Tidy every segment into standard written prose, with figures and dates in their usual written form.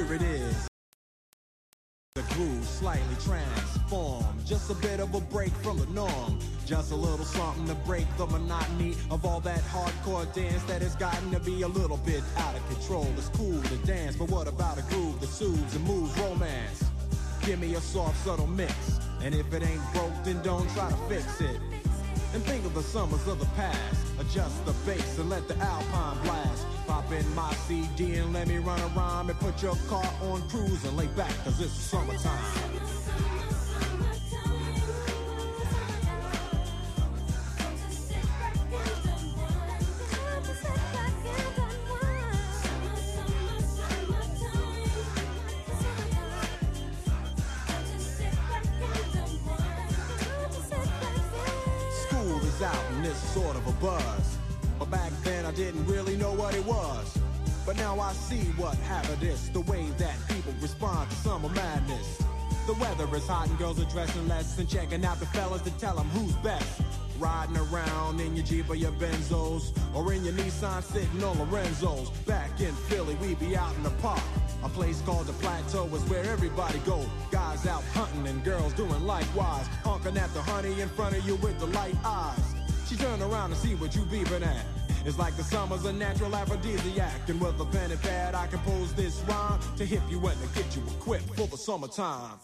here it is. The groove slightly transformed, just a bit of a break from the norm. Just a little something to break the monotony of all that hardcore dance that has gotten to be a little bit out of control. It's cool to dance, but what about a groove that soothes and moves romance? Give me a soft, subtle mix, and if it ain't broke, then don't try to fix it. And think of the summers of the past. Adjust the bass and let the Alpine blast. Pop in my CD and let me run a rhyme and put your car on cruise and lay back, cause it's summertime. Out and it's sort of a buzz, but back then I didn't really know what it was. But now I see what happened is the way that people respond to summer madness. The weather is hot and girls are dressing less and checking out the fellas to tell them who's best. Riding around in your Jeep or your Benzos, or in your Nissan sitting on Lorenzo's. Back in Philly we be out in the park. A place called the Plateau is where everybody go. Guys out hunting and girls doing likewise. Honking at the honey in front of you with the light eyes. She turn around and see what you beeping at. It's like the summer's a natural aphrodisiac. And with a pen and pad I compose this rhyme to hip you and to get you equipped for the summertime.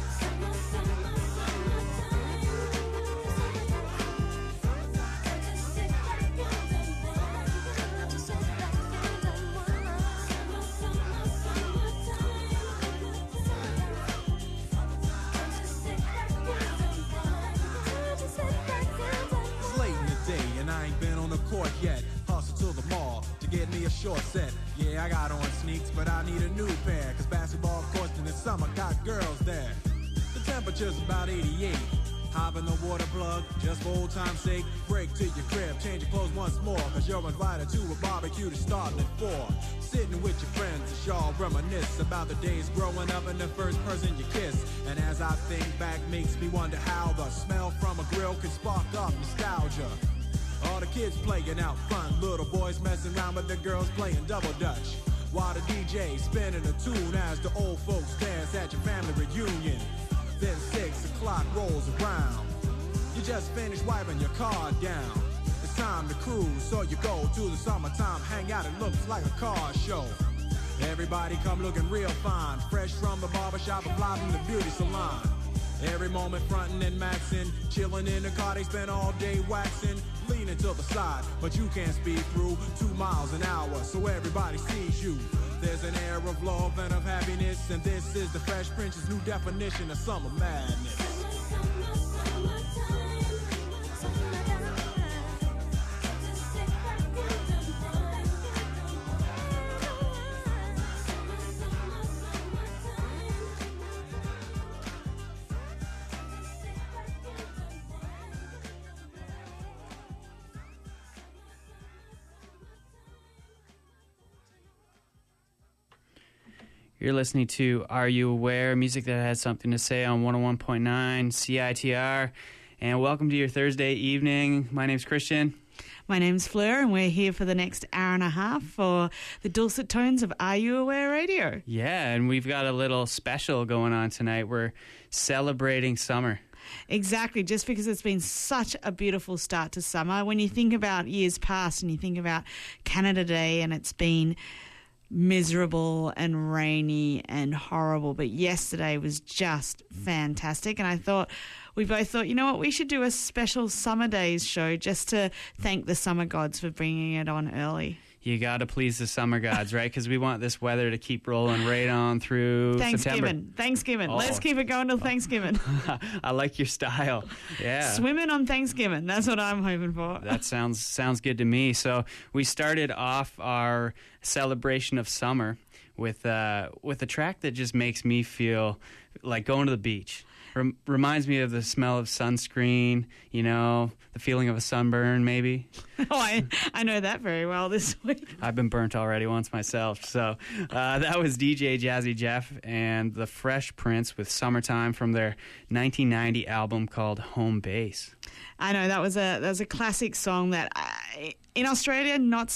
Yet, hustle to the mall to get me a short set. Yeah, I got on sneaks, but I need a new pair, cause basketball courts in the summer got girls there. The temperature's about 88. Hop in the water plug, just for old time's sake. Break to your crib, change your clothes once more, cause you're invited to a barbecue to start at 4. Sitting with your friends as y'all reminisce about the days growing up and the first person you kiss. And as I think back, makes me wonder how the smell from a grill can spark up nostalgia. All the kids playing out front, little boys messing around with the girls playing double dutch. While the DJ spinning a tune as the old folks dance at your family reunion. Then 6 o'clock rolls around. You just finished wiping your car down. It's time to cruise, so you go to the summertime hangout. It looks like a car show. Everybody come looking real fine, fresh from the barbershop or fly from the beauty salon. Every moment frontin' and maxin', chillin' in the car, they spend all day waxin', leaning to the side, but you can't speed through 2 miles an hour, so everybody sees you. There's an air of love and of happiness, and this is the Fresh Prince's new definition of summer madness. You're listening to Are You Aware? Music that has something to say on 101.9 CITR. And welcome to your Thursday evening. My name's Christian. My name's Fleur, and we're here for the next hour and a half for the dulcet tones of Are You Aware Radio. Yeah, and we've got a little special going on tonight. We're celebrating summer. Exactly, just because it's been such a beautiful start to summer. When you think about years past and you think about Canada Day, and it's been miserable and rainy and horrible, but yesterday was just fantastic. And we both thought, you know what, we should do a special Summer Days show just to thank the summer gods for bringing it on early. You got to please the summer gods, right? Because we want this weather to keep rolling right on through September. Thanksgiving. Oh. Let's keep it going till Thanksgiving. I like your style. Yeah. Swimming on Thanksgiving. That's what I'm hoping for. That sounds good to me. So we started off our celebration of summer with a track that just makes me feel like going to the beach. Reminds me of the smell of sunscreen, you know, the feeling of a sunburn, maybe. Oh, I know that very well this week. I've been burnt already once myself. So that was DJ Jazzy Jeff and the Fresh Prince with Summertime from their 1990 album called Home Base. I know that was a classic song that in Australia, not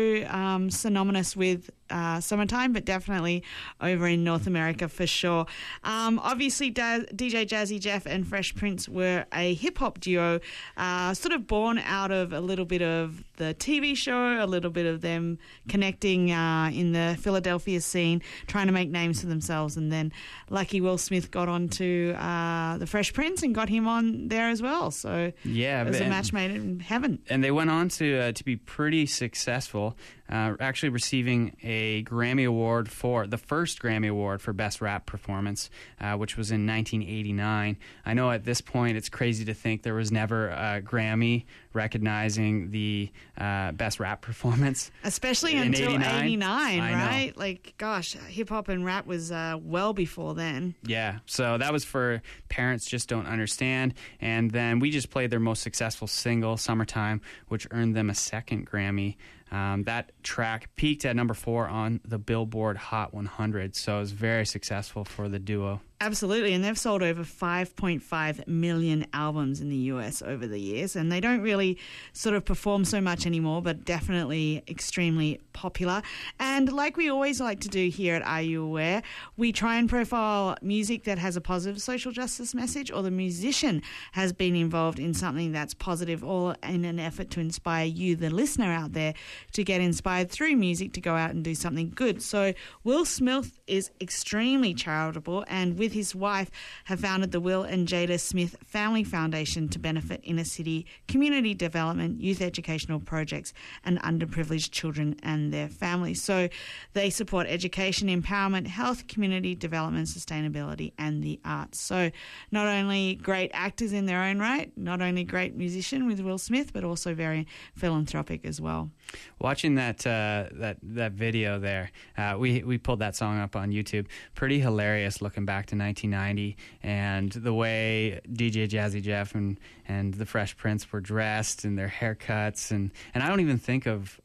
so synonymous with summertime, but definitely over in North America for sure. Obviously, DJ Jazzy Jeff and Fresh Prince were a hip-hop duo, sort of born out of a little bit of the TV show, a little bit of them connecting in the Philadelphia scene, trying to make names for themselves, and then lucky Will Smith got onto the Fresh Prince and got him on there as well. So yeah, it was a match made in heaven. And they went on to be pretty successful, actually receiving a Grammy Award for the first Grammy Award for Best Rap Performance, which was in 1989. I know at this point it's crazy to think there was never a Grammy recognizing the Best Rap Performance. Especially until 89, right? Like, gosh, hip-hop and rap was well before then. Yeah, so that was for Parents Just Don't Understand. And then we just played their most successful single, Summertime, which earned them a second Grammy. That track peaked at number 4 on the Billboard Hot 100, so it was very successful for the duo. Absolutely, and they've sold over 5.5 million albums in the US over the years, and they don't really sort of perform so much anymore, but definitely extremely popular. And like we always like to do here at Are You Aware, we try and profile music that has a positive social justice message, or the musician has been involved in something that's positive, or in an effort to inspire you, the listener out there, to get inspired through music to go out and do something good. So Will Smith is extremely charitable, and with his wife have founded the Will and Jada Smith Family Foundation to benefit inner city community development, youth educational projects, and underprivileged children and their families. So they support education, empowerment, health, community development, sustainability, and the arts. So not only great actors in their own right, not only great musician with Will Smith, but also very philanthropic as well. Watching that video there, we pulled that song up on YouTube. Pretty hilarious looking back to 1990, and the way DJ Jazzy Jeff and the Fresh Prince were dressed and their haircuts, and I don't even think of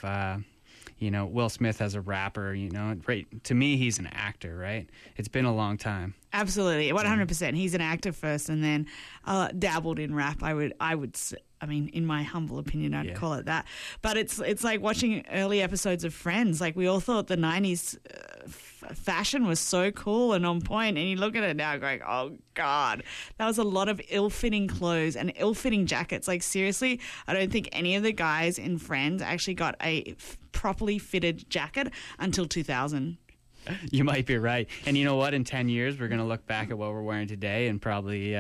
Will Smith as a rapper. Right, to me he's an actor. Right, it's been a long time. Absolutely, 100%. He's an actor first, and then dabbled in rap. I mean, in my humble opinion, I'd call it that. But it's like watching early episodes of Friends. Like, we all thought the 90s fashion was so cool and on point, and you look at it now going, oh, God, that was a lot of ill-fitting clothes and ill-fitting jackets. Like, seriously, I don't think any of the guys in Friends actually got a properly fitted jacket until 2000. You might be right. And you know what? In 10 years, we're going to look back at what we're wearing today and probably,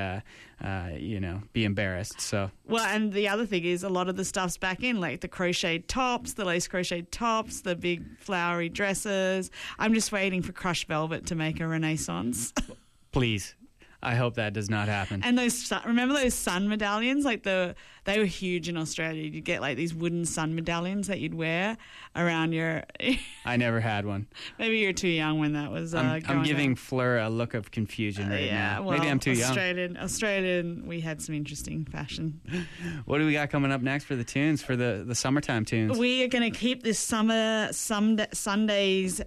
be embarrassed. So. Well, and the other thing is a lot of the stuff's back in, like the crocheted tops, the lace crocheted tops, the big flowery dresses. I'm just waiting for crushed velvet to make a renaissance. Please. I hope that does not happen. And remember those sun medallions? Like they were huge in Australia. You'd get like these wooden sun medallions that you'd wear around your. I never had one. Maybe you're too young when that was. I'm giving Fleur a look of confusion right now. Well, maybe I'm too young. Australian. We had some interesting fashion. What do we got coming up next for the tunes, for the summertime tunes? We are going to keep this Sundays.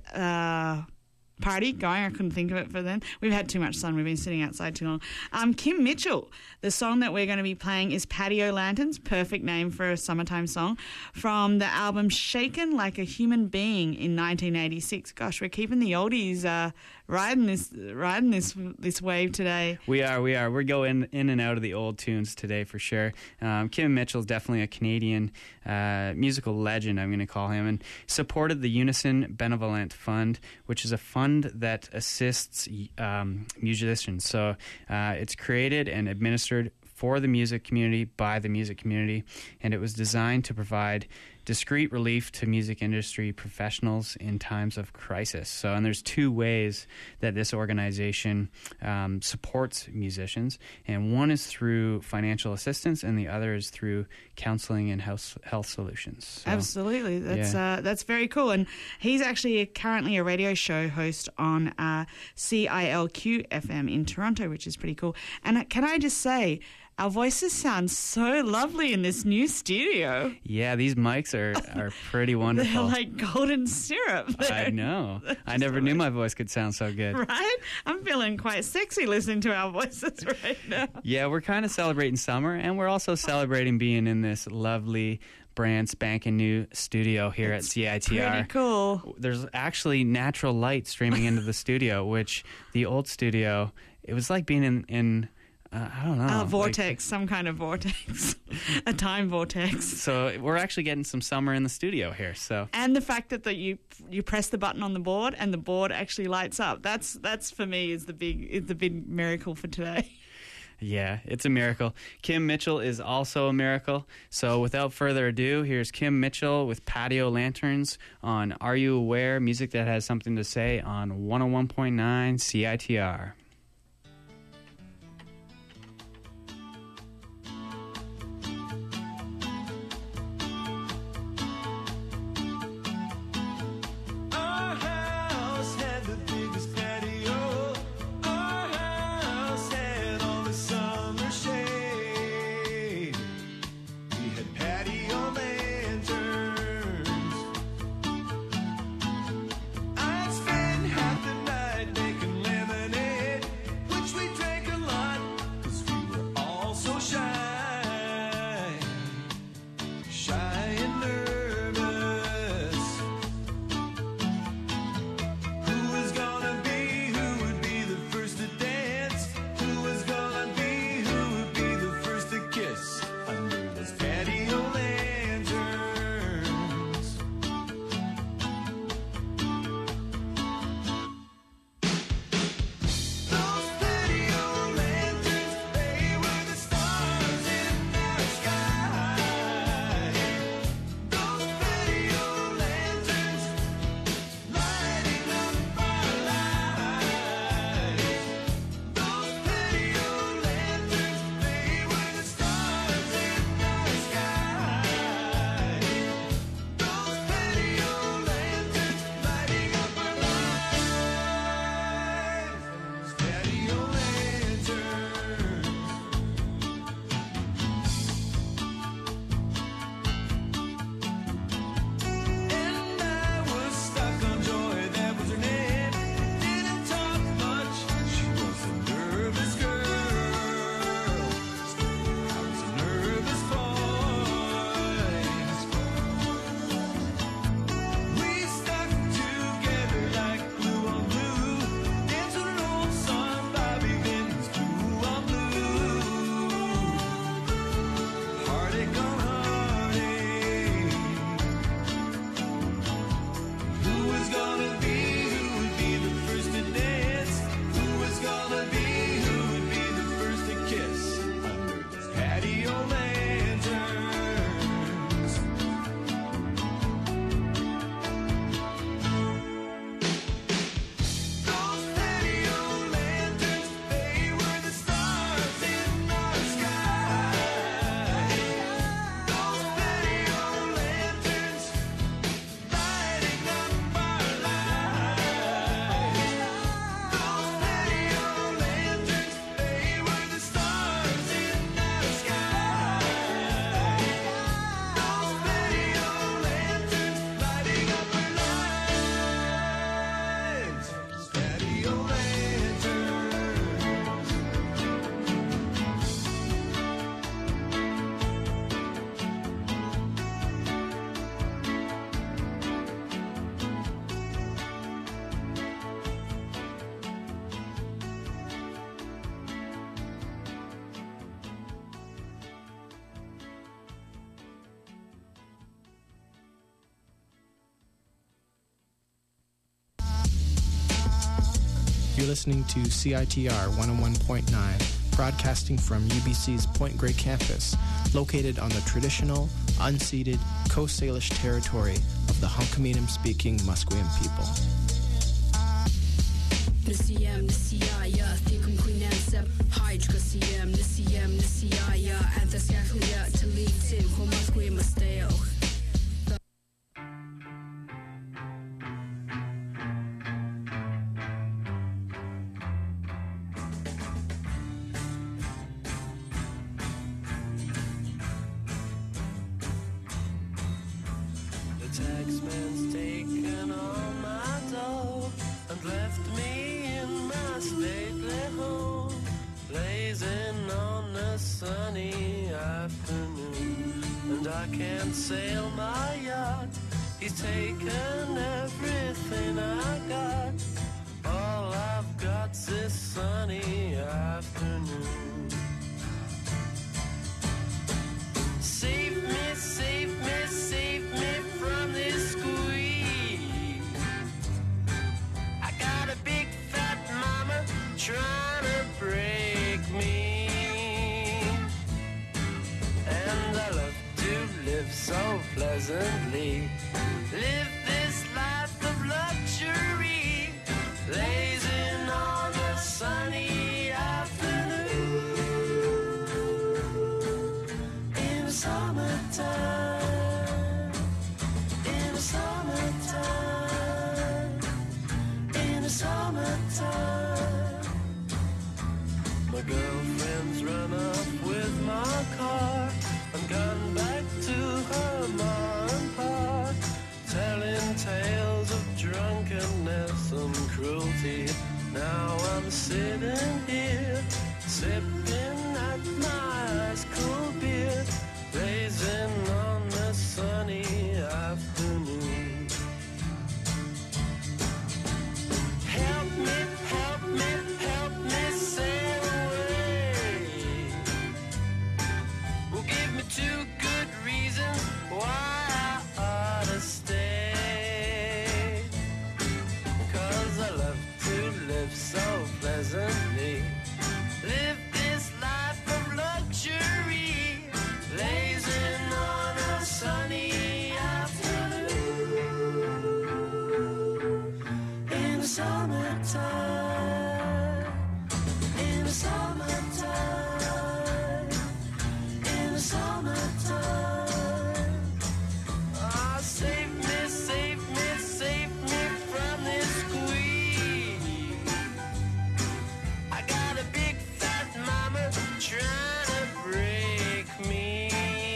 Party going. I couldn't think of it for then. We've had too much sun. We've been sitting outside too long. Kim Mitchell. The song that we're going to be playing is Patio Lanterns. Perfect name for a summertime song. From the album Shaken Like a Human Being in 1986. Gosh, we're keeping the oldies riding this wave today. We are. We're going in and out of the old tunes today for sure. Kim Mitchell's definitely a Canadian musical legend, I'm going to call him, and supported the Unison Benevolent Fund, which is a fund that assists musicians. So it's created and administered for the music community by the music community, and it was designed to provide discreet relief to music industry professionals in times of crisis. So, and there's two ways that this organization supports musicians, and one is through financial assistance, and the other is through counseling and health solutions. So, absolutely, that's very cool. And he's actually currently a radio show host on CILQ FM in Toronto, which is pretty cool. And can I just say, Our voices sound so lovely in this new studio. Yeah, these mics are pretty wonderful. They're like golden syrup. I know. I never knew my voice could sound so good. Right? I'm feeling quite sexy listening to our voices right now. Yeah, we're kind of celebrating summer, and we're also celebrating being in this lovely, brand spanking new studio here at CITR. Pretty cool. There's actually natural light streaming into the studio, which the old studio, it was like being in I don't know. A vortex, some kind of vortex. A time vortex. So we're actually getting some summer in the studio here. So and the fact that you press the button on the board and the board actually lights up. That's for me is the big miracle for today. Yeah, it's a miracle. Kim Mitchell is also a miracle. So without further ado, here's Kim Mitchell with Patio Lanterns on Are You Aware? Music that has something to say on 101.9 CITR. You're listening to CITR 101.9, broadcasting from UBC's Point Grey campus, located on the traditional, unceded Coast Salish territory of the Hunkaminam-speaking Musqueam people. taxman's taken all my dough and left me in my stately home, blazing on a sunny afternoon. And I can't sail my yacht, he's taken everything I got. All I've got's this sunny afternoon. Save me, save me, save me from this squeeze. I got a big fat mama trying to break me, and I love to live so pleasantly. Live this life of luxury, blazing on a sunny afternoon in the summertime, in the summertime, in the summertime. My girlfriend's run off with my car and gone back to her mom and pa, telling tales of drunkenness and cruelty. Now I'm sitting here, sipping at my ice cold beer, blazing on a sunny afternoon. Help me, help me, help me sail away. Well, give me 2 good reasons why I ought to stay. 'Cause I love to live so pleasantly. Live this life of luxury, blazing on a sunny afternoon in the summertime, in the summertime, in the summertime. Ah, save me, save me, save me from this squeeze. I got a big fat mama trying to break me,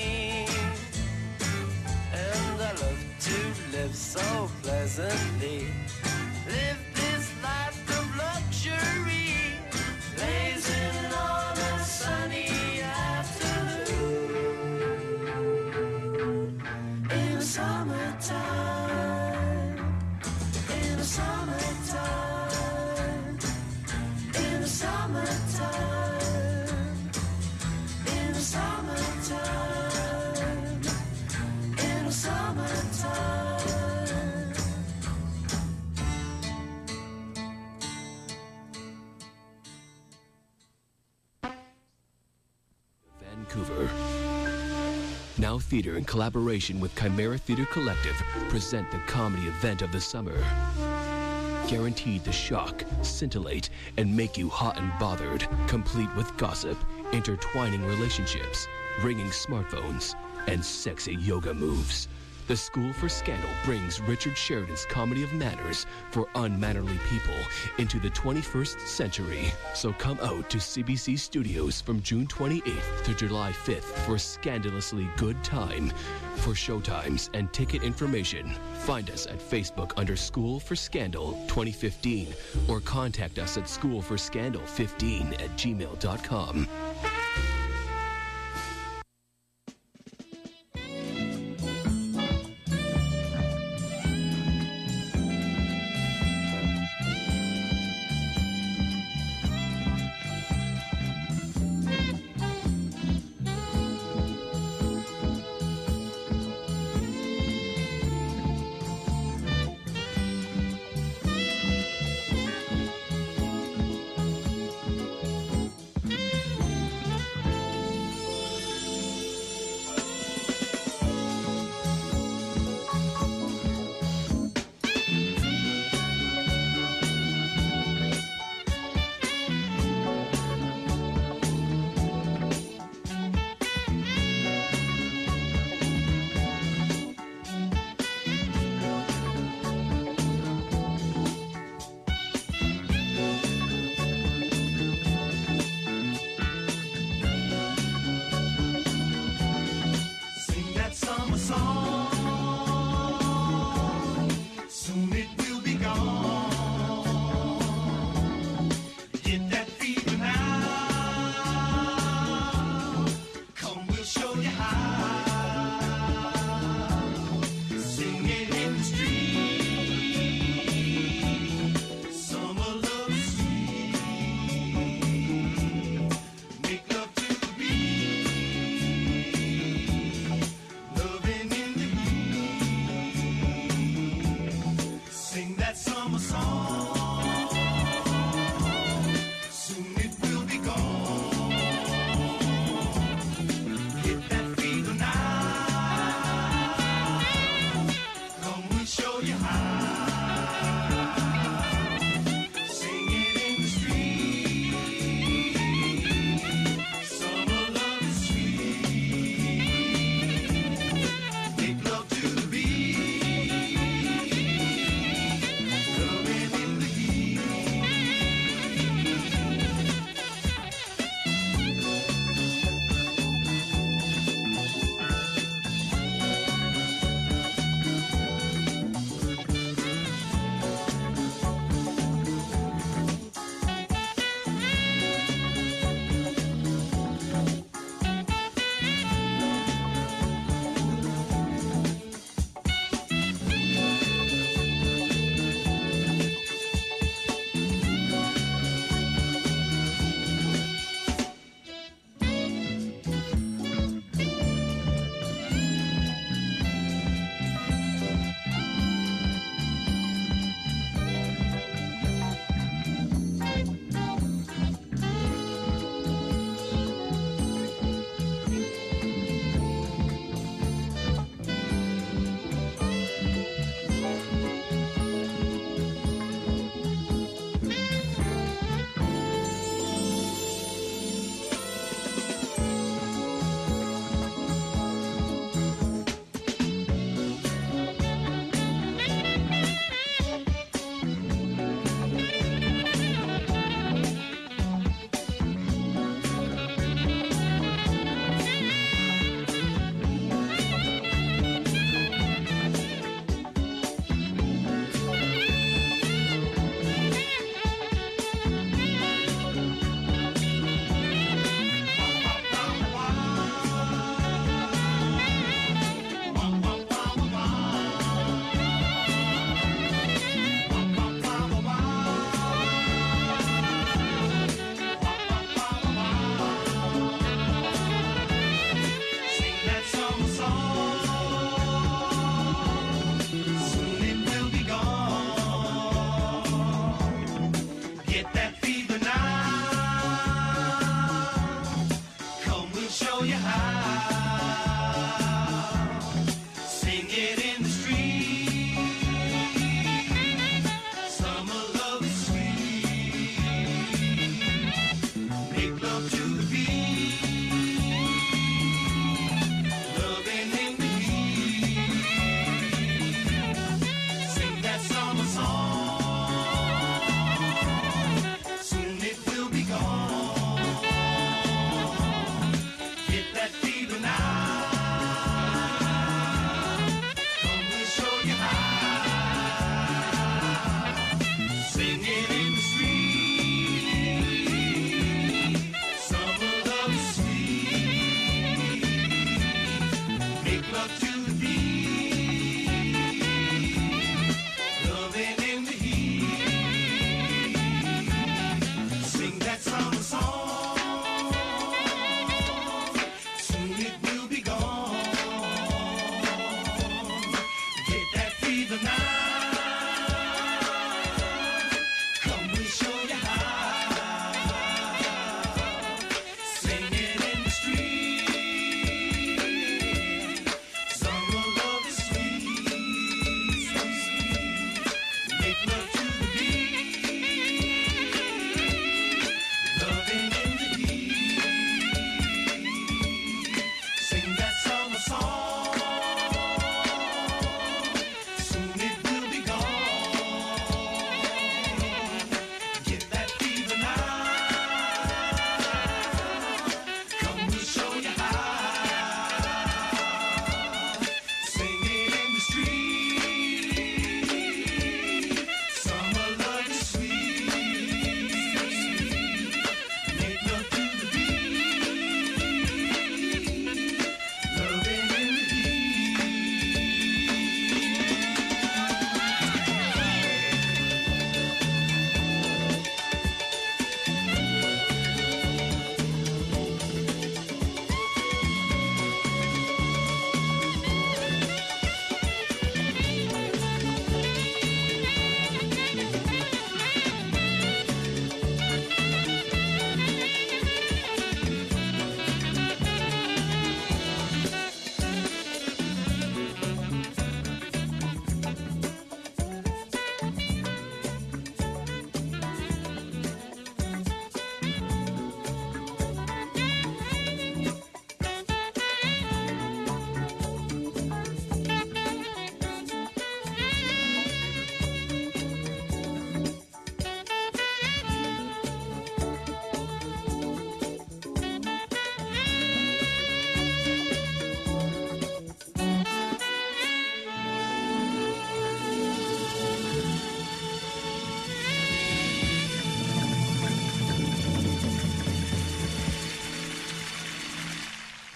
and I love to live so pleasantly. Live this life of luxury, blazing on a sunny afternoon in the summertime, in the summertime, in the summertime, in the summertime, in the summertime. Vancouver. Now Theatre, in collaboration with Chimera Theatre Collective, present the comedy event of the summer. Guaranteed to shock, scintillate, and make you hot and bothered, complete with gossip, intertwining relationships, ringing smartphones, and sexy yoga moves. The School for Scandal brings Richard Sheridan's comedy of manners for unmannerly people into the 21st century. So come out to CBC Studios from June 28th to July 5th for a scandalously good time. For showtimes and ticket information, find us at Facebook under School for Scandal 2015 or contact us at schoolforscandal15@gmail.com.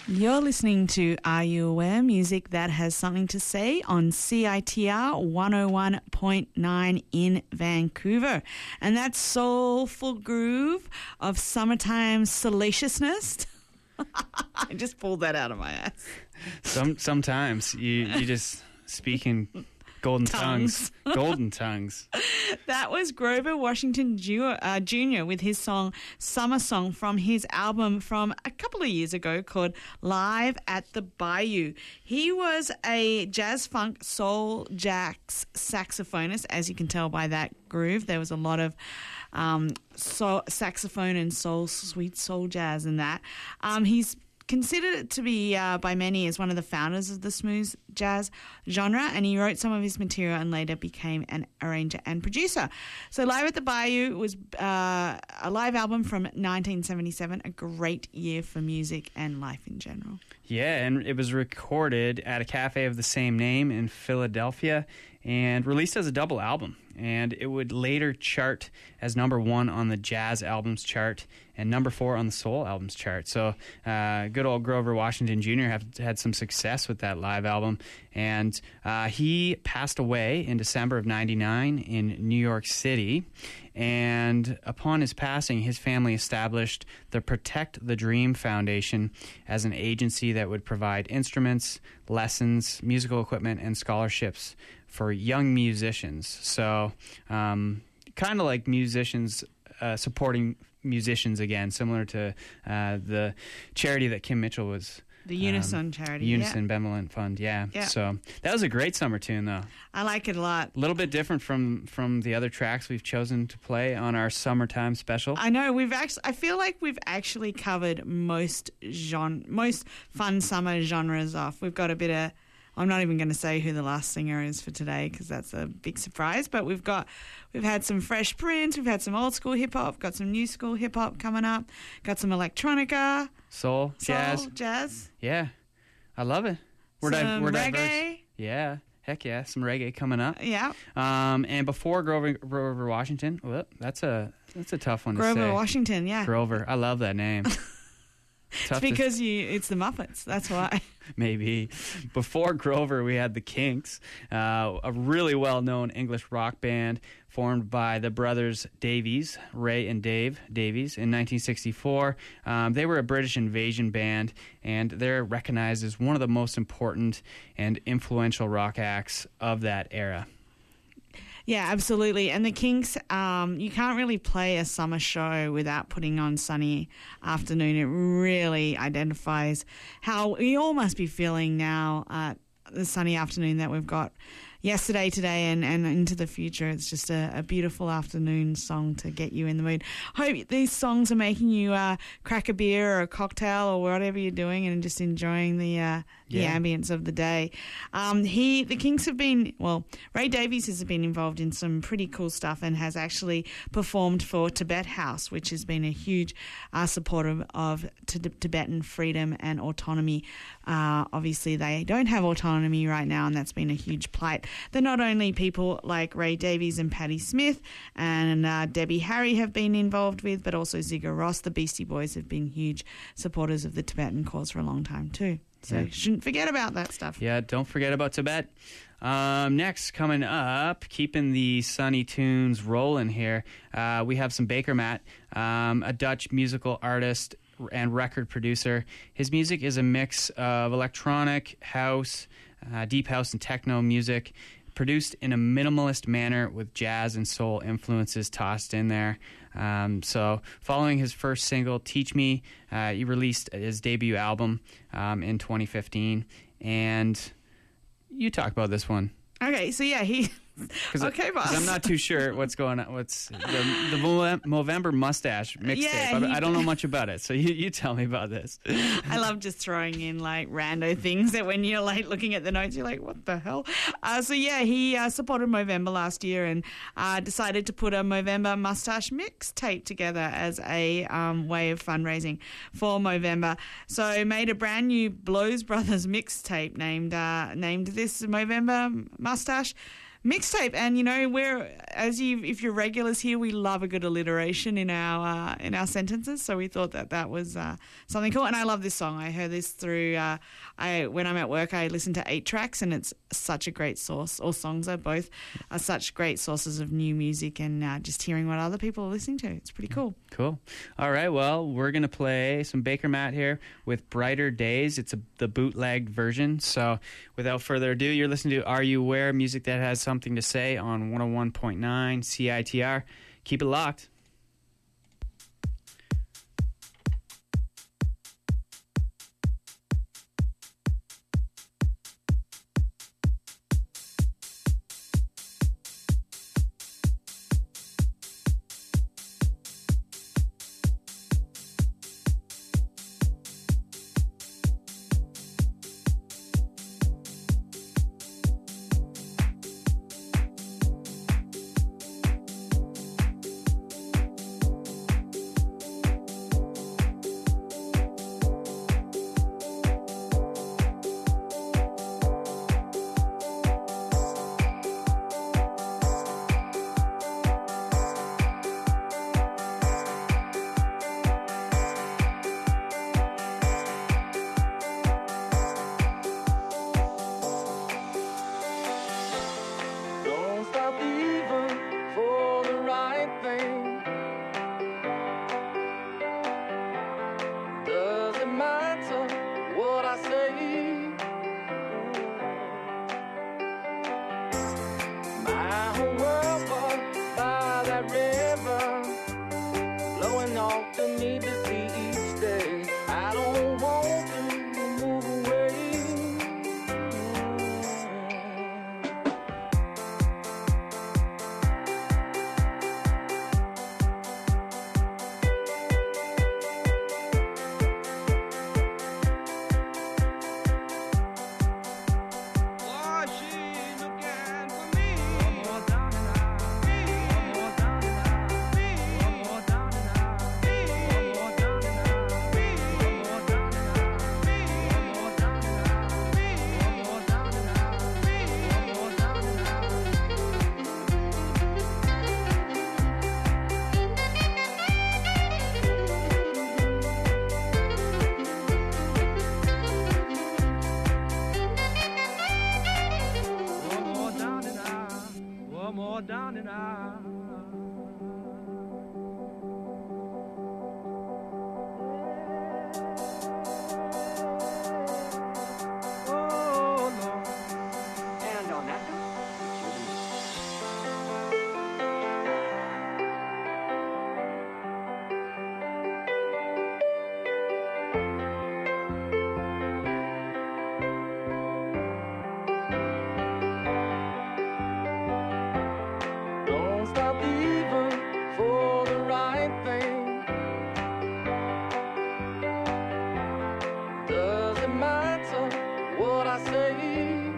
You're listening to Are You Aware? Music that has something to say on CITR 101.9 in Vancouver. And that soulful groove of summertime salaciousness. I just pulled that out of my ass. Sometimes you just speak in golden tongues. Golden tongues. That was Grover Washington Jr. with his song Summer Song from his album from a couple of years ago called Live at the Bayou. He was a jazz funk soul jazz saxophonist, as you can tell by that groove. There was a lot of saxophone and sweet soul jazz in that. He's considered to be by many as one of the founders of the smooth jazz genre, and he wrote some of his material and later became an arranger and producer. So Live at the Bayou was a live album from 1977, a great year for music and life in general. Yeah, and it was recorded at a cafe of the same name in Philadelphia and released as a double album. And it would later chart as number 1 on the jazz albums chart and number 4 on the soul albums chart. So good old Grover Washington Jr. had some success with that live album. And he passed away in December of 99 in New York City. And upon his passing, his family established the Protect the Dream Foundation as an agency that would provide instruments, lessons, musical equipment, and scholarships for young musicians. So kind of like musicians supporting musicians again, similar to the charity that Kim Mitchell was. The Unison charity. Unison Benevolent Fund, yeah. So that was a great summer tune, though. I like it a lot. A little bit different from the other tracks we've chosen to play on our summertime special. I know I feel like we've actually covered most fun summer genres off. We've got a bit of. I'm not even going to say who the last singer is for today because that's a big surprise. But we've had some Fresh Prince, we've had some old school hip hop, got some new school hip hop coming up, got some electronica, soul, jazz. Yeah, I love it. We're reggae. diverse. Yeah, heck yeah, some reggae coming up. Yeah. And before Grover Washington, well, that's a tough one to say. Grover Washington, yeah. Grover, I love that name. It's because it's the Muppets. That's why. Maybe. Before Grover, we had the Kinks, a really well-known English rock band formed by the brothers Davies, Ray and Dave Davies, in 1964. They were a British invasion band, and they're recognized as one of the most important and influential rock acts of that era. Yeah, absolutely. And the Kinks, you can't really play a summer show without putting on Sunny Afternoon. It really identifies how we all must be feeling now, the sunny afternoon that we've got yesterday, today, and into the future. It's just a beautiful afternoon song to get you in the mood. Hope these songs are making you crack a beer or a cocktail or whatever you're doing and just enjoying the ambience of the day. The Kinks have been, Ray Davies has been involved in some pretty cool stuff and has actually performed for Tibet House, which has been a huge supporter of Tibetan freedom and autonomy. Obviously, they don't have autonomy right now, and that's been a huge plight. They're not only people like Ray Davies and Patti Smith and Debbie Harry have been involved with, but also Sigur Rós. The Beastie Boys have been huge supporters of the Tibetan cause for a long time too. So you shouldn't forget about that stuff. Yeah, don't forget about Tibet. Next, coming up, keeping the sunny tunes rolling here, we have some Baker Matt, a Dutch musical artist and record producer. His music is a mix of electronic, house, deep house, and techno music, produced in a minimalist manner with jazz and soul influences tossed in there. So following his first single, Teach Me, he released his debut album in 2015. And you talk about this one. Okay, so yeah, okay, boss. I'm not too sure what's going on. What's the Movember Mustache mixtape? Yeah, I don't know much about it, so you tell me about this. I love just throwing in like rando things that when you're like looking at the notes, you're like, what the hell? So yeah, he supported Movember last year and decided to put a Movember Mustache mixtape together as a way of fundraising for Movember. So made a brand new Blues Brothers mixtape named this Movember Mustache mixtape. And we're if you're regulars here, we love a good alliteration in our sentences. So we thought that was something cool. And I love this song. I heard this through when I'm at work. I listen to 8 tracks, and it's such a great source. All songs are such great sources of new music, and just hearing what other people are listening to. It's pretty cool. Cool. All right. Well, we're gonna play some Baker Matt here with "Brighter Days." It's the bootlegged version. So, without further ado, you're listening to "Are You Aware?" Music that has something to say on 101.9 CITR. Keep it locked. Don't stop even for the right thing. Doesn't matter what I say. My whole world was by that river, blowing off the need to see each day. I don't want to move away. Don't stop even for the right thing. Doesn't matter what I say.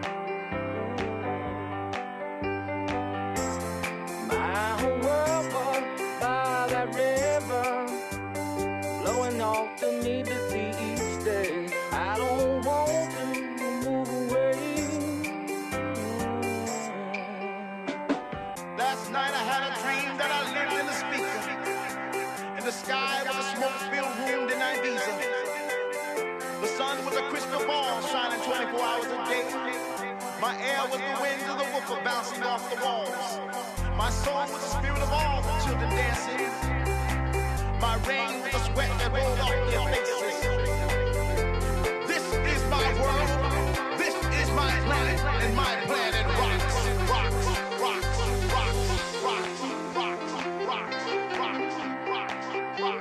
My whole world was by that river, blowing off the need to see each day. I don't want to move away. Last night I had a dream that I lived in a speaker. In the sky was a smoke-filled room in Ibiza. The sun was a crystal ball shining 24 hours a day. My air was the wind of the woofer bouncing off the walls. My soul was the spirit of all the children dancing. My rain was the sweat that rolled off their faces. This is my world. This is my planet, and my planet rocks, rocks, rocks, rocks, rocks, rocks, rocks, rocks, rocks, rocks,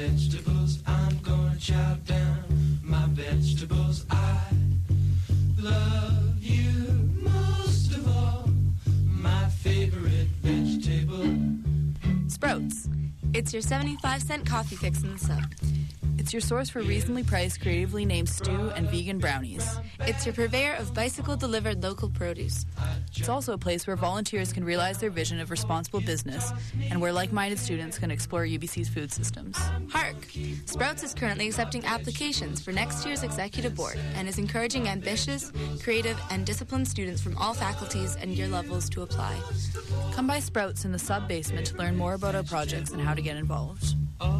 vegetables, I'm gonna chow down my vegetables. I love you most of all, my favorite vegetable. Sprouts. It's your 75-cent coffee fix in the sub. It's your source for reasonably priced, creatively named stew and vegan brownies. It's your purveyor of bicycle-delivered local produce. It's also a place where volunteers can realize their vision of responsible business and where like-minded students can explore UBC's food systems. Hark! Sprouts is currently accepting applications for next year's executive board and is encouraging ambitious, creative, and disciplined students from all faculties and year levels to apply. Come by Sprouts in the sub-basement to learn more about our projects and how to get involved.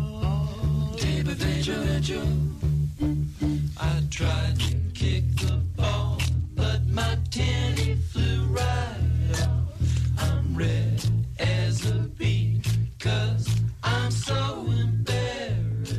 I tried to kick the ball, but my tenny flew right off. I'm red as a beet, 'cause I'm so embarrassed.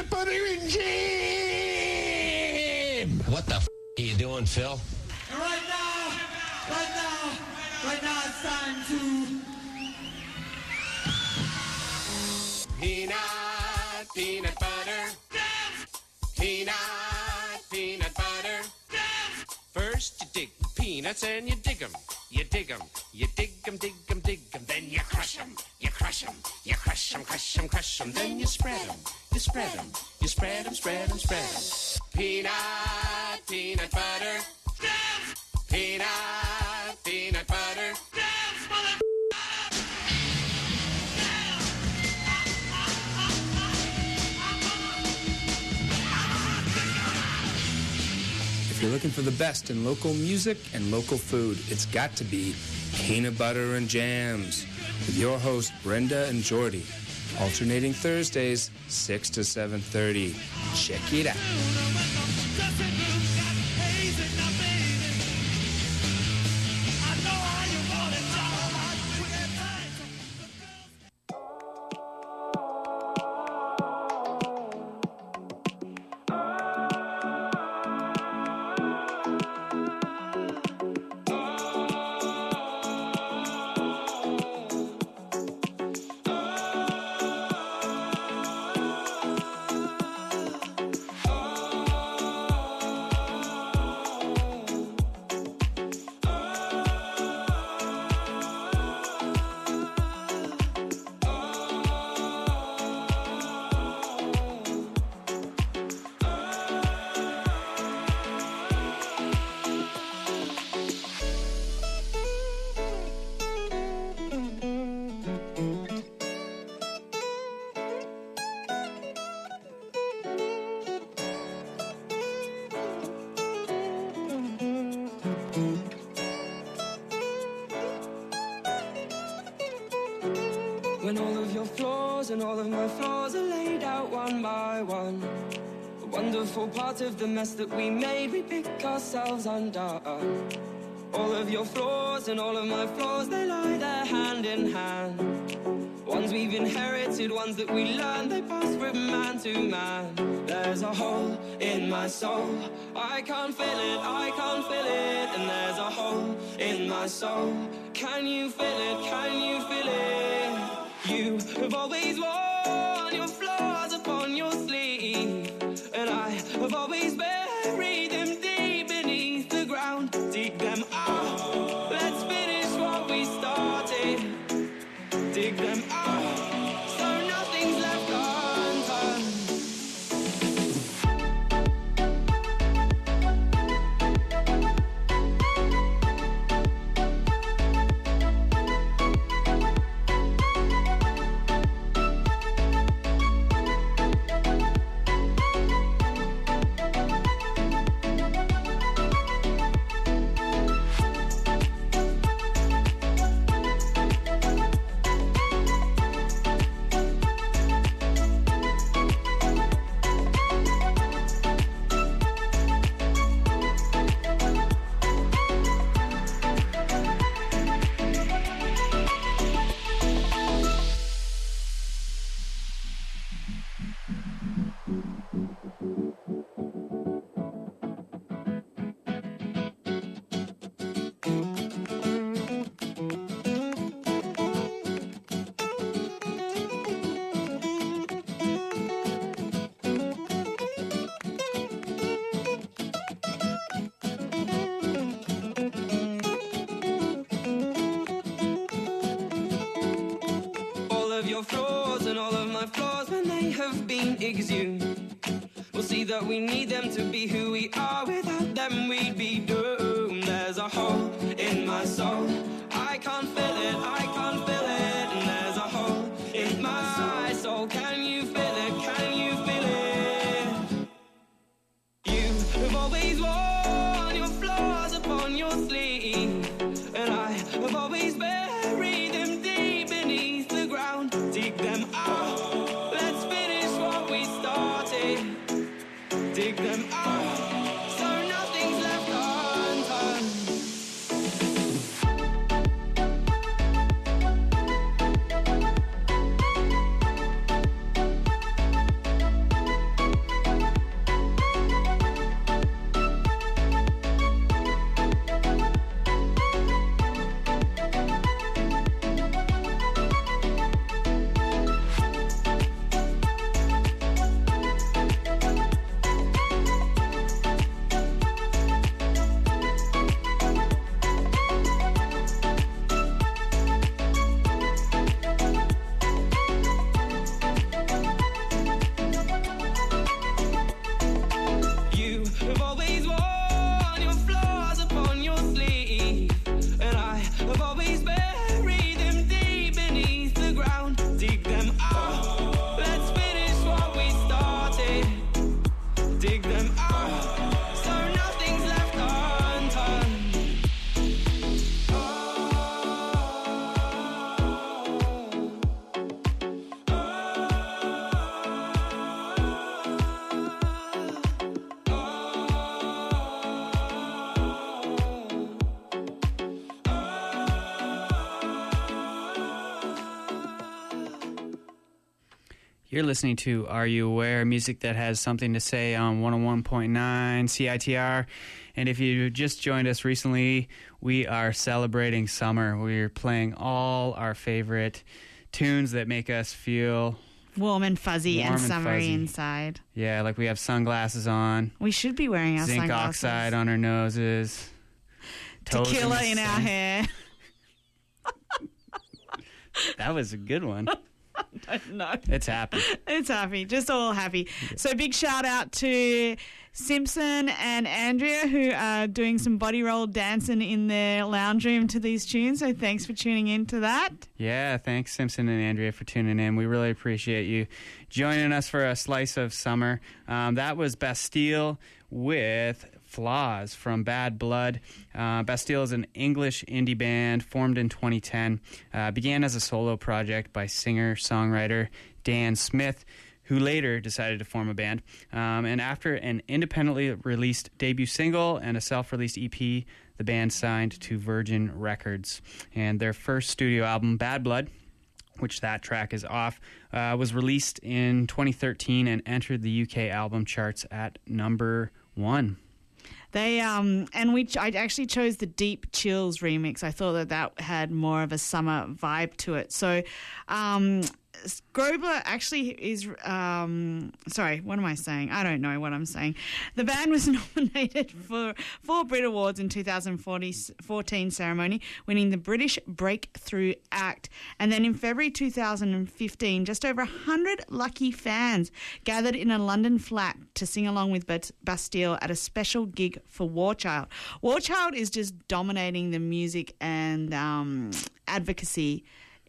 peanut butter and jam. What the f*** are you doing, Phil? And right now, it's time to peanut butter. Peanut butter. First you dig peanuts and you dig 'em. You dig 'em, you dig 'em, dig 'em, dig 'em. Then you crush 'em, you crush 'em, you crush 'em, crush 'em, crush 'em. Then you spread 'em, you spread 'em, you spread 'em, spread 'em, spread 'em. Peanut butter. Peanut butter. If you're looking for the best in local music and local food, it's got to be Peanut Butter and Jams with your host Brenda and Jordy, alternating Thursdays 6 to 7:30. Check it out. When all of your flaws and all of my flaws are laid out one by one, a wonderful part of the mess that we made, we pick ourselves undone. All of your flaws and all of my flaws, they lie there hand in hand. Ones we've inherited, ones that we learned, they pass from man to man. There's a hole in my soul, I can't feel it, I can't feel it. And there's a hole in my soul, can you feel it, can you feel it? You have always worn your flaws upon your sleeve, and I have always buried them deep beneath the ground. Dig them out, let's finish what we started. Dig them out, so nothing's left unturned. Your flaws and all of my flaws, when they have been exhumed, we'll see that we need them to be who we are. Without them we'd be doomed. There's a hole in my soul, I can't feel it, I can't feel it. And there's a hole in my soul, can you feel it, can you feel it? You have always worn your flaws upon your sleeve, and I have always buried them deep beneath the ground. Dig them out, let's finish what we started. Dig them out, so nothing's left unturned. You're listening to Are You Aware? Music that has something to say on 101.9 CITR. And if you just joined us recently, we are celebrating summer. We're playing all our favorite tunes that make us feel warm and fuzzy warm and summery fuzzy. inside. Yeah, like we have sunglasses on. We should be wearing our zinc sunglasses. oxide on our noses. toes Tequila the in our sun. hair. That was a good one. No. It's happy. It's happy. Just all happy. So big shout out to Simpson and Andrea, who are doing some body roll dancing in their lounge room to these tunes. So thanks for tuning in to that. Yeah, thanks, Simpson and Andrea, for tuning in. We really appreciate you joining us for a slice of summer. That was Bastille with Flaws from Bad Blood. Bastille is an English indie band formed in 2010. Began as a solo project by singer-songwriter Dan Smith, who later decided to form a band. And after an independently released debut single and a self-released EP, the band signed to Virgin Records. And their first studio album, Bad Blood, which that track is off, was released in 2013 and entered the UK album charts at number 1. They I actually chose the Deep Chills remix. I thought that had more of a summer vibe to it. So Grobler actually is sorry, what am I saying? I don't know what I'm saying. The band was nominated for 4 Brit Awards in 2014 ceremony, winning the British Breakthrough Act. And then in February 2015, just over 100 lucky fans gathered in a London flat to sing along with Bastille at a special gig for War Child. War Child is just dominating the music and advocacy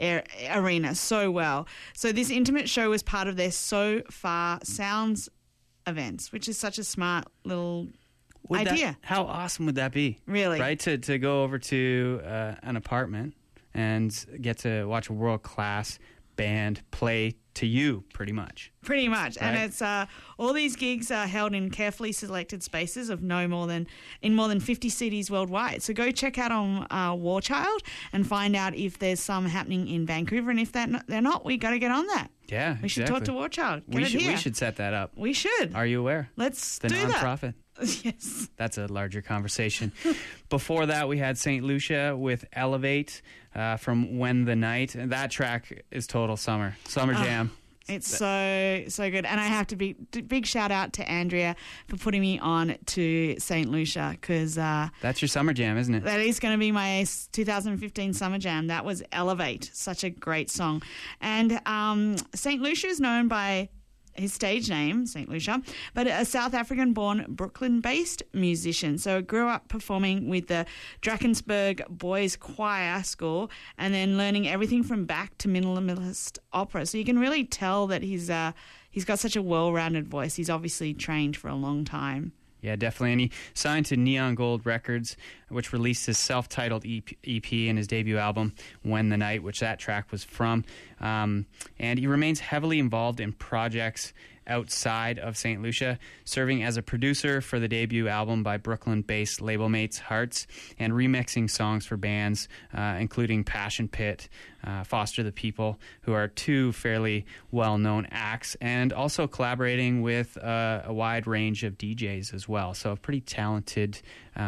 arena so well. So this intimate show was part of their So Far Sounds events, which is such a smart little idea. How awesome would that be? Really? Right? To go over to an apartment and get to watch a world-class band play to you, pretty much. Pretty much. Right. And it's all these gigs are held in carefully selected spaces of more than 50 cities worldwide. So go check out on War Child and find out if there's some happening in Vancouver. And if they're not, we got to get on that. Yeah, We should talk to War Child. We should set that up. We should. Are you aware? Let's the do that. nonprofit. Yes. That's a larger conversation. Before that, we had St. Lucia with Elevate from When the Night. And that track is total summer jam. It's so good. And I have to big shout out to Andrea for putting me on to St. Lucia because that's your summer jam, isn't it? That is going to be my 2015 summer jam. That was Elevate. Such a great song. And St. Lucia is known by his stage name, St. Lucia, but a South African-born, Brooklyn-based musician. So grew up performing with the Drakensberg Boys Choir School and then learning everything from Bach to minimalist opera. So you can really tell that he's got such a well-rounded voice. He's obviously trained for a long time. Yeah, definitely. And he signed to Neon Gold Records, which released his self-titled EP and his debut album, When the Night, which that track was from. And he remains heavily involved in projects outside of St. Lucia, serving as a producer for the debut album by Brooklyn-based label mates Hearts, and remixing songs for bands including Passion Pit, Foster the People, who are two fairly well-known acts, and also collaborating with a wide range of DJs as well. So a pretty talented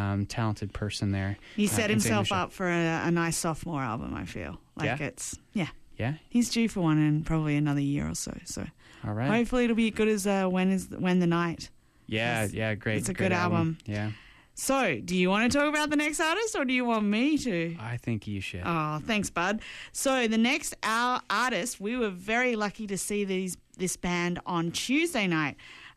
person there. He set in St. himself Lucia. up for a nice sophomore album, I feel. Like Yeah? Yeah? He's due for one in probably another year or so. So All right. hopefully it'll be as good as When the Night. Yeah, great. It's a great good album. Yeah. So, do you want to talk about the next artist or do you want me to? I think you should. Oh, thanks, bud. So, the next artist, we were very lucky to see this band on Tuesday night.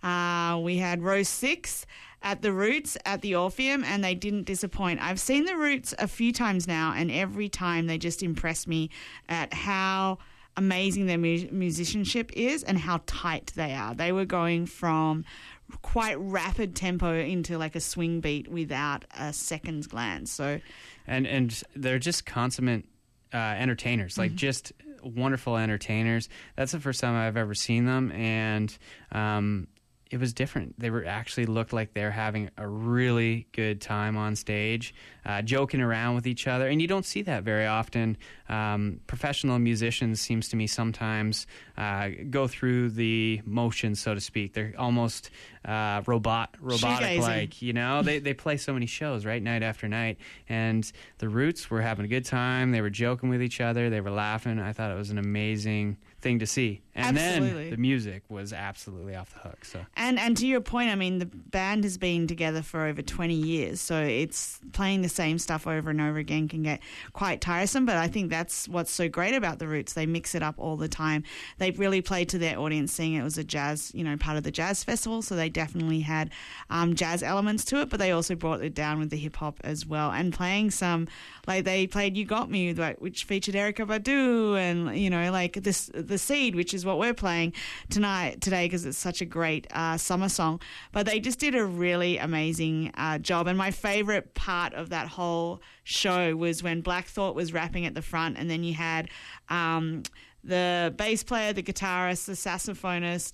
We had Row 6 at the Roots at the Orpheum, and they didn't disappoint. I've seen the Roots a few times now, and every time they just impress me at how amazing their musicianship is and how tight they are. They were going from quite rapid tempo into like a swing beat without a second's glance. So, and they're just consummate entertainers, like just wonderful entertainers. That's the first time I've ever seen them, and it was different. They were actually looked like they're having a really good time on stage, joking around with each other, and you don't see that very often. Professional musicians, seems to me, sometimes go through the motions, so to speak. They're almost robotic like, you know. They play so many shows, right, night after night, and the Roots were having a good time. They were joking with each other. They were laughing. I thought it was an amazing thing to see. And Absolutely. then the music was absolutely off the hook. So And to your point, I mean, the band has been together for over 20 years, so it's playing the same stuff over and over again can get quite tiresome, but I think that's what's so great about the Roots. They mix it up all the time. They really played to their audience, seeing it was a jazz, you know, part of the jazz festival, so they definitely had jazz elements to it, but they also brought it down with the hip-hop as well, and playing some, like they played You Got Me, like, which featured Erykah Badu, and, you know, like The Seed, which is what we're playing today, because it's such a great summer song. But they just did a really amazing job. And my favourite part of that whole show was when Black Thought was rapping at the front, and then you had the bass player, the guitarist, the saxophonist,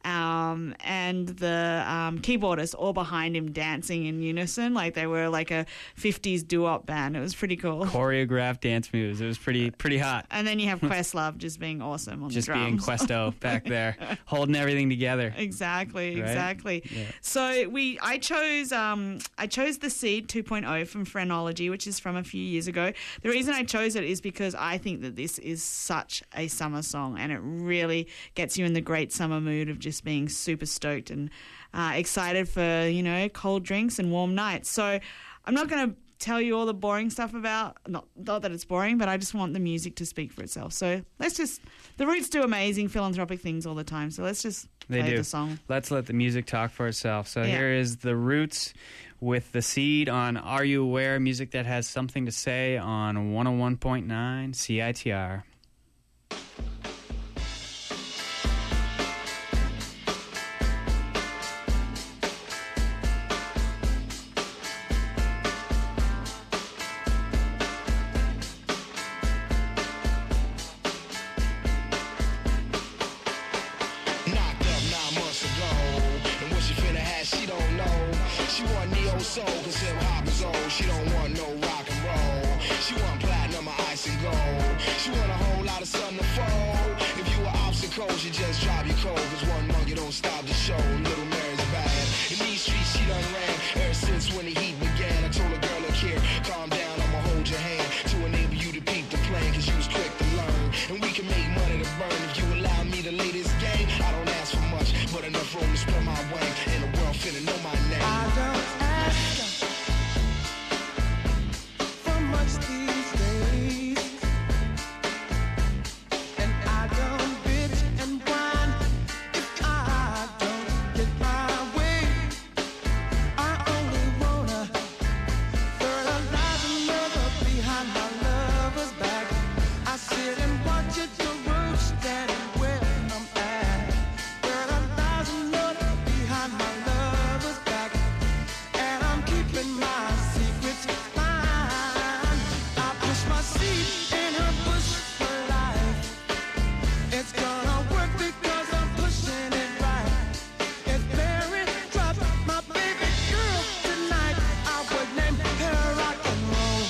and the keyboardist all behind him dancing in unison. Like they were like a 50s doo-wop band. It was pretty cool. choreographed dance moves. It was pretty hot. And then you have Questlove just being awesome on just the drums. being Questo back there, holding everything together. Exactly. Yeah. So I chose The Seed 2.0 from Phrenology, which is from a few years ago. The reason I chose it is because I think that this is such a summer song, and it really gets you in the great summer mood of just being super stoked and excited for, you know, cold drinks and warm nights. So I'm not going to tell you all the boring stuff about, not that it's boring, but I just want the music to speak for itself. So the Roots do amazing philanthropic things all the time, so let's just play the song. Let's let the music talk for itself. So Yeah. Here is The Roots with The Seed on Are You Aware? Music that has something to say on 101.9 CITR. Knocked up 9 months ago, and what she finna have, she don't know. She want neo soul, cause hip hop is old. She don't want no rock and roll. She want platinum or ice and gold. She want a whole lot of sun to fold. If you were obstacles, you just drop your cold. Cause one monkey don't stop the show. Little Mary's bad. In these streets, she done ran ever since when the heat began. I told a girl, look here, calm down, I'ma hold your hand to enable you to peep the plan, cause you was quick to learn. And we can make money to burn if you allow me to lay this game. I don't ask for much, but enough room to spread my wing. And the world finna know my name. I don't ask for much these days, and I don't bitch and whine if I don't get my way. I only wanna fertilize another behind my lover's back. I sit and watch it, the road standing where I'm at. Fertilize another behind my lover's back, and I'm keeping my secrets fine. I push my seed in her bush for life. It's gonna work because I'm pushing it right. If Barry dropped my baby girl tonight, I would name her rock and roll.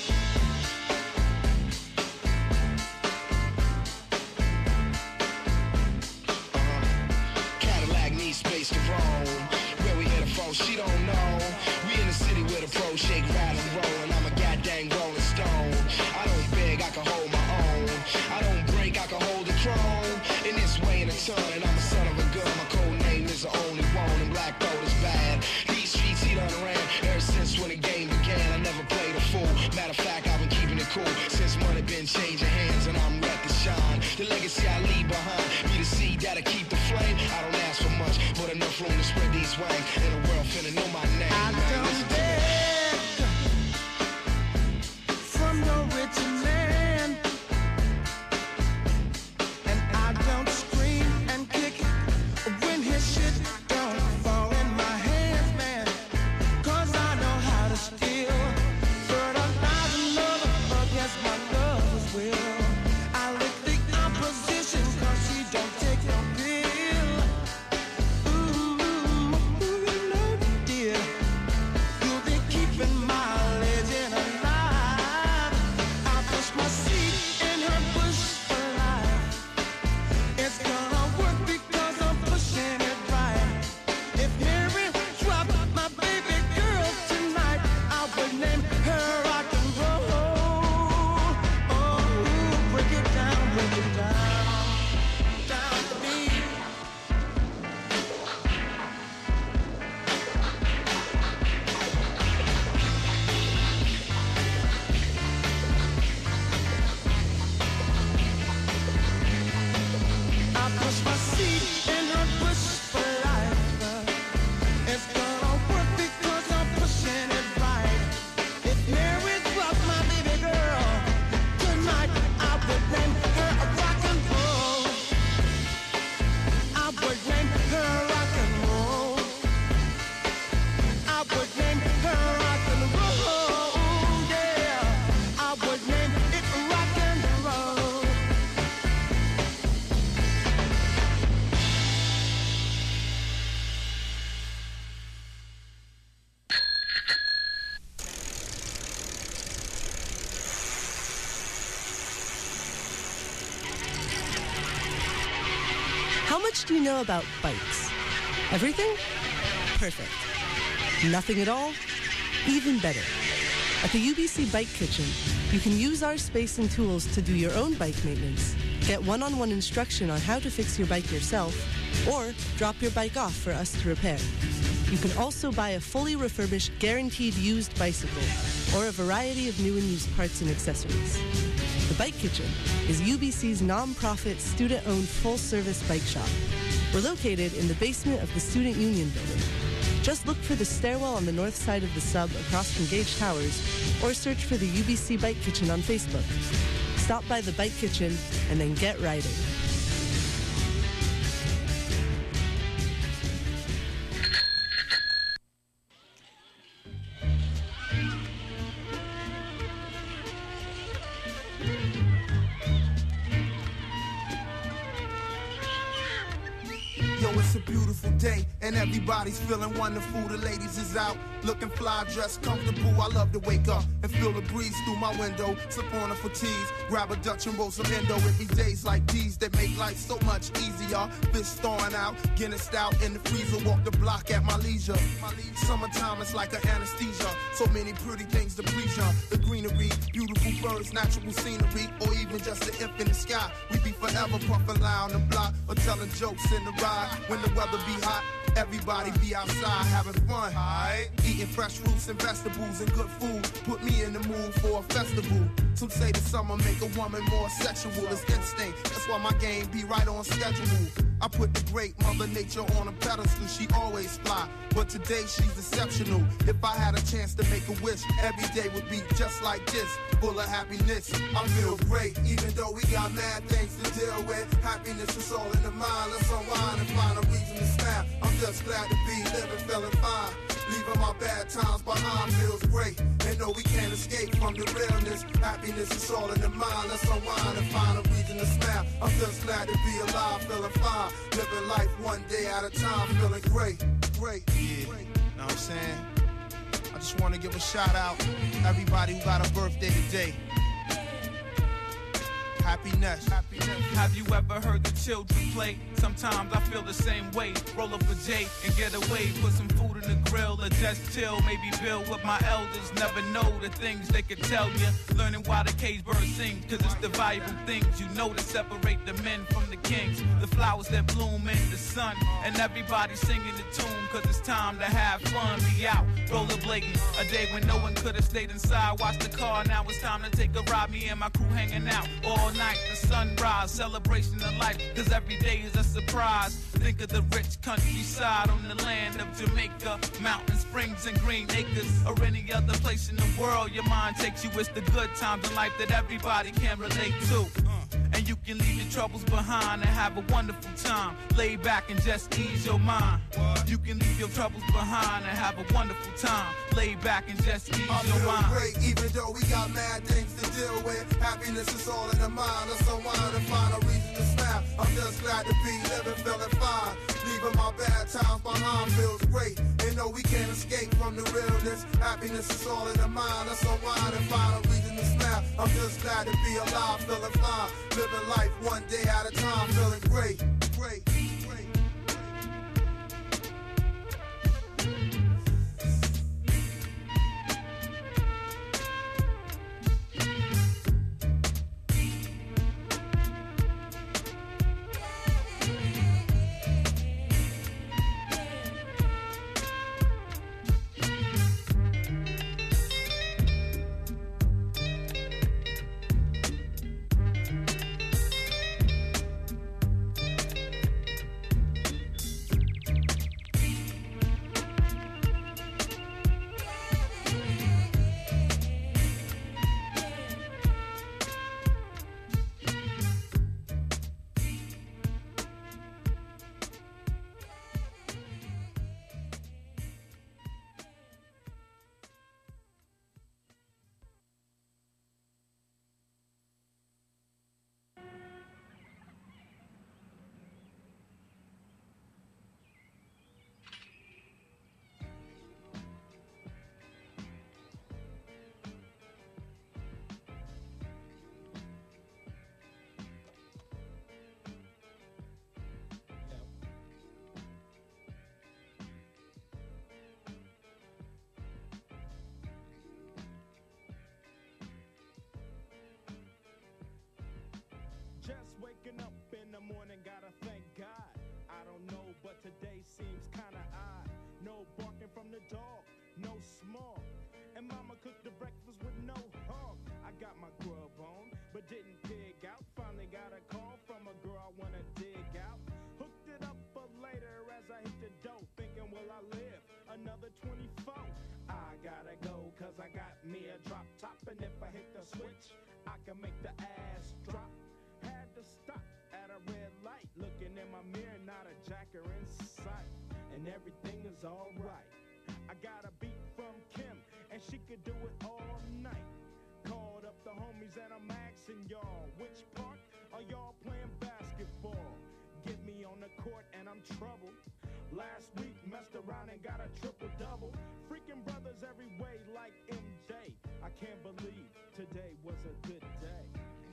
Cadillac needs space to roam. Where we headed from, she don't know. We in the city with a pro shake, rattle and roll, and I'm a goddamn rolling stone. I don't beg, I can hold my own. I don't break, I can hold the throne. In this way in a ton, and I'm a son of a gun. My code name is the only one, and Black Thought is bad. These streets he done ran ever since when the game began. I never played a fool. Matter of fact, I've been keeping it cool since money been changing hands, and I'm ready to shine. The legacy I leave behind be the seed that'll keep the flame. I don't ask for much, but enough room to spread these wings. And the world finna know my name. I man. don't Listen to me. beg much do you know about bikes? Everything? Perfect. Nothing at all? Even better. At the UBC Bike Kitchen, you can use our space and tools to do your own bike maintenance, get one-on-one instruction on how to fix your bike yourself, or drop your bike off for us to repair. You can also buy a fully refurbished, guaranteed used bicycle, or a variety of new and used parts and accessories. The Bike Kitchen is UBC's non-profit, student-owned, full-service bike shop. We're located in the basement of the Student Union building. Just look for the stairwell on the north side of the sub across from Gage Towers, or search for the UBC Bike Kitchen on Facebook. Stop by the Bike Kitchen and then get riding. Yo, it's a beautiful day, and everybody's feeling wonderful. The ladies is out, looking fly, dressed comfortable. I love to wake up and feel the breeze through my window. Slip on a fatigues, grab a Dutch and roll some endo. It be days like these that make life so much easier. Fish thawing out, Guinness out in the freezer. Walk the block at my leisure. Summertime is like an anesthesia. So many pretty things to please ya. The greenery, beautiful birds, natural scenery, or even just the infinite sky. We be forever puffing loud and block or telling jokes in the ride. When the weather be hot, everybody be outside having fun. Eating fresh fruits and vegetables and good food put me in the mood for a festival. Some say the summer make a woman more sexual. It's instinct, that's why my game be right on schedule. I put the great Mother Nature on a pedestal, she always fly, but today she's exceptional. If I had a chance to make a wish, every day would be just like this, full of happiness. I feel great, even though we got mad things to deal with. Happiness is all in the mind, let's unwind and find a reason to smile. I'm just glad to be living, feeling fine. Leaving my bad times behind feels great. And no, we can't escape from the realness. Happiness is all in the mind. Let's unwind and find a reason to smile. I'm just glad to be alive, feeling fine. Living life one day at a time, feeling great. Great. Yeah. Know what I'm saying? I just want to give a shout out to everybody who got a birthday today. Happiness. Have you ever heard the children play? Sometimes I feel the same way. Roll up a J and get away. Put some food in the grill or just chill. Maybe build with my elders. Never know the things they could tell you. Learning why the cage bird sings. Cause it's the valuable things you know to separate the men from the kings. The flowers that bloom in the sun. And everybody singing the tune. Cause it's time to have fun. Be out, rollerblading. A day when no one could have stayed inside. Watch the car, now it's time to take a ride. Me and my crew hanging out all night. The sunrise, celebration of life. Cause every day is a surprise. Think of the rich countryside on the land of Jamaica. Mountain springs and green acres. Or any other place in the world your mind takes you. It's the good times in life that everybody can relate to. And you can leave your troubles behind and have a wonderful time. Lay back and just ease your mind. You can leave your troubles behind and have a wonderful time. Lay back and just ease your mind. Great, even though we got mad things to deal with. Happiness is all in the mind. Let's unwind and find a reason to smile. I'm just glad to be living, feeling fine. Leaving my bad times behind feels great. And no, we can't escape from the realness. Happiness is all in the mind. Let's unwind and find a reason to smile. I'm just glad to be alive, feeling fine. Living life one day at a time, feeling great. Great. dog, no small. And mama cooked the breakfast with no hog. I got my grub on, but didn't pig out. Finally got a call from a girl I wanna dig out. Hooked it up for later as I hit the dough. Thinking, will I live another 24? I gotta go, cause I got me a drop top. And if I hit the switch, I can make the ass drop. Had to stop at a red light. Looking in my mirror, not a jacker in sight. And everything is alright. I got a beat from Kim, and she could do it all night. Called up the homies and I'm asking y'all, which part are y'all playing basketball? Get me on the court and I'm troubled. Last week messed around and got a triple-double. Freaking brothers every way like MJ. I can't believe today was a good day.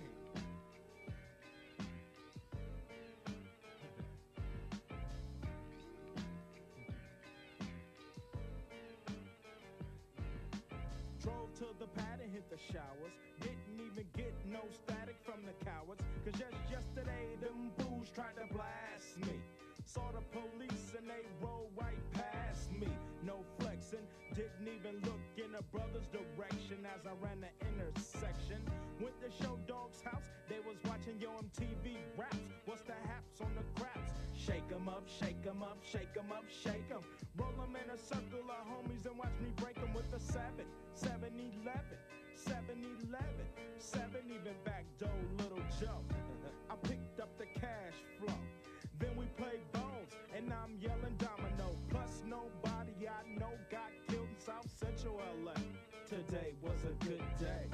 Drove to the pad and hit the showers. Didn't even get no static from the cowards. Cause just yesterday, them fools tried to blast me. Saw the police and they rolled right past me. No flexing, didn't even look in the brother's direction as I ran the intersection. Went to Show Dog's house, they was watching Yo MTV raps. What's the haps on the craps? Shake 'em up, shake 'em up, shake 'em up, shake 'em. Roll 'em in a circle of homies and watch me break 'em with a 7, 7-11, 7-11, 7 even back door, Little Joe. I picked up the cash flow. Then we played bones, and I'm yelling domino. Plus nobody I know got killed in South Central LA. Today was a good day.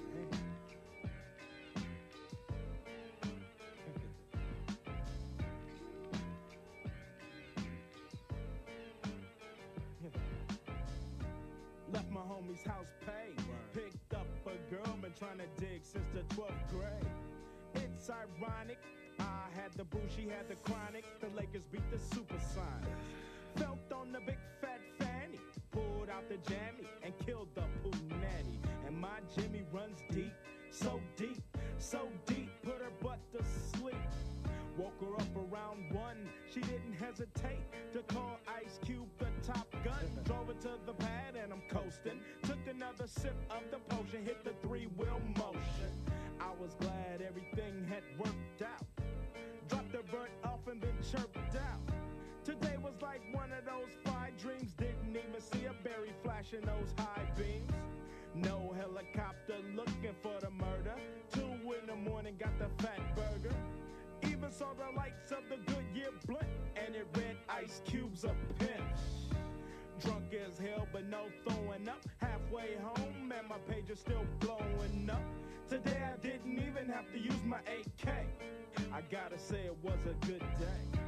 Left my homie's house paid. Picked up a girl, been trying to dig since the 12th grade. It's ironic. I had the boo, she had the chronic. The Lakers beat the Supersonics. Felt on the big fat fanny. Pulled out the jammy and killed the poo nanny. And my Jimmy runs deep, so deep, so deep. Put her butt to sleep. Woke her up around 1. She didn't hesitate to call Ice Cube the Top Gun. Drove her to the pad and I'm coasting. Took another sip of the potion, hit the 3-wheel motion. I was glad everything had worked out. Dropped the bird off and then chirped out. Today was like one of those 5 dreams. Didn't even see a berry flashing those high beams. No helicopter looking for the murder. 2 in the morning got the fat burger. Even saw the lights of the Goodyear blimp. And it read Ice Cube's a pimp. Drunk as hell but no throwing up. Halfway home and my page is still blowing up. Today I didn't even have to use my AK. I gotta say it was a good day.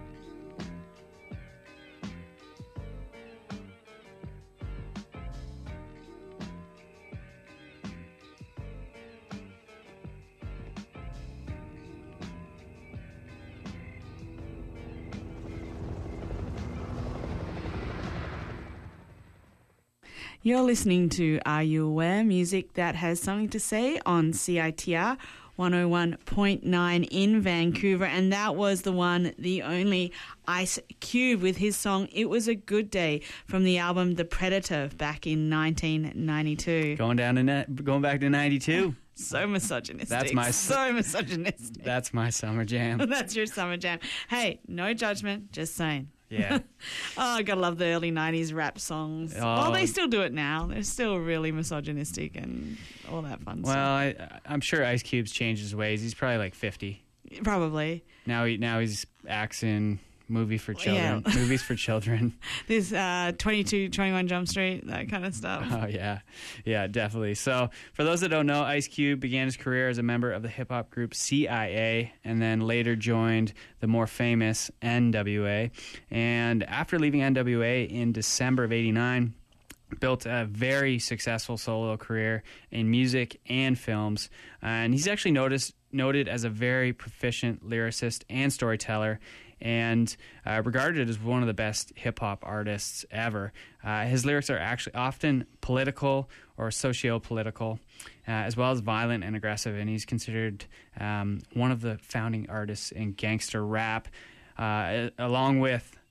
You're listening to Are You Aware? Music that has something to say on CITR 101.9 in Vancouver. And that was the one, the only Ice Cube with his song It Was a Good Day from the album The Predator back in 1992. Going back to 92. So misogynistic. So misogynistic. That's my summer jam. That's your summer jam. Hey, no judgment, just saying. Yeah. I gotta love the early 90s rap songs. Oh, they still do it now. They're still really misogynistic and all that fun stuff. Well, I'm sure Ice Cube's changed his ways. He's probably like 50. Probably. Now he's acts in movies for children. There's 22, 21 Jump Street, that kind of stuff. Oh, yeah. Yeah, definitely. So for those that don't know, Ice Cube began his career as a member of the hip-hop group CIA and then later joined the more famous NWA. And after leaving NWA in December of 89, built a very successful solo career in music and films. And he's actually noted as a very proficient lyricist and storyteller, and regarded as one of the best hip-hop artists ever. His lyrics are actually often political or socio-political, as well as violent and aggressive, and he's considered one of the founding artists in gangster rap, along with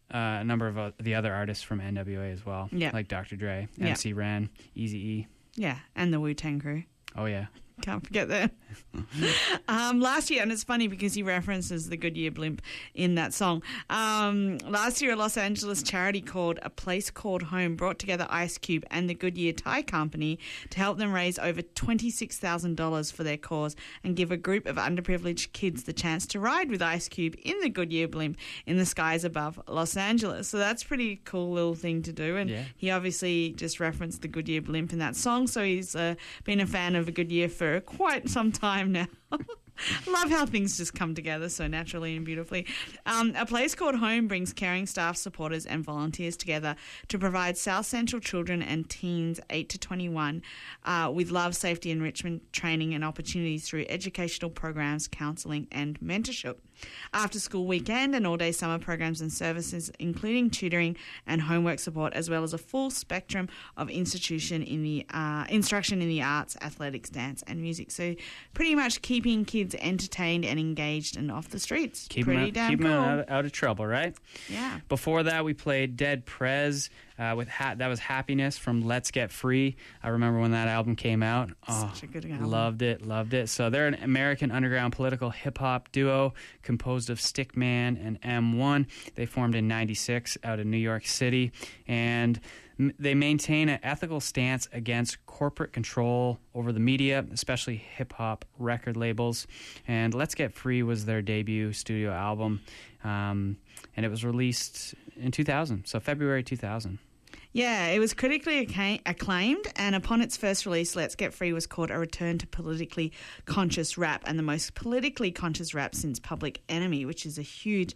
a number of the other artists from NWA as well, Yeah. like Dr. Dre, Yeah. MC Ren, Eazy-E. Yeah, and the Wu-Tang Crew. Oh, yeah. Can't forget that. Last year, and it's funny because he references the Goodyear blimp in that song. Last year, a Los Angeles charity called A Place Called Home brought together Ice Cube and the Goodyear Tire Company to help them raise over $26,000 for their cause and give a group of underprivileged kids the chance to ride with Ice Cube in the Goodyear blimp in the skies above Los Angeles. So that's a pretty cool little thing to do. And Yeah. he obviously just referenced the Goodyear blimp in that song, so he's been a fan of Goodyear for quite some time now. Love how things just come together so naturally and beautifully. A Place Called Home brings caring staff, supporters and volunteers together to provide South Central children and teens 8 to 21 with love, safety, enrichment, training and opportunities through educational programs, counselling and mentorship. After school weekend and all-day summer programs and services, including tutoring and homework support, as well as a full spectrum of instruction in the arts, athletics, dance and music. So pretty much keeping kids entertained and engaged and off the streets. Keep Pretty them damn cool. out of trouble, right? Yeah. Before that, we played Dead Prez with that was Happiness from Let's Get Free. I remember when that album came out. Oh, Such a good album. loved it. So they're an American underground political hip-hop duo composed of Stickman and M1. They formed in 96 out of New York City, and they maintain an ethical stance against corporate control over the media, especially hip-hop record labels. And Let's Get Free was their debut studio album, and it was released in 2000, so February 2000. Yeah, it was critically acclaimed, and upon its first release, Let's Get Free was called a return to politically conscious rap and the most politically conscious rap since Public Enemy, which is a huge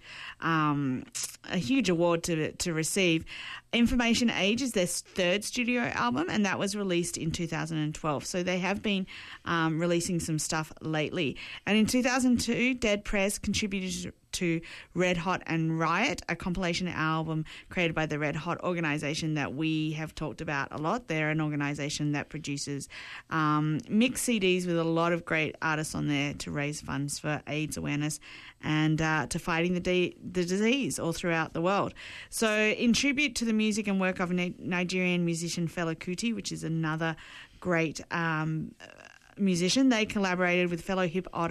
award to receive. Information Age is their third studio album, and that was released in 2012. So they have been releasing some stuff lately. And in 2002, Dead Prez contributed to Red Hot and Riot, a compilation album created by the Red Hot organization that we have talked about a lot. They're an organization that produces mixed CDs with a lot of great artists on there to raise funds for AIDS awareness and to fighting the disease all throughout the world. So in tribute to the music and work of Nigerian musician Fela Kuti, which is another great musician, they collaborated with fellow hip-hop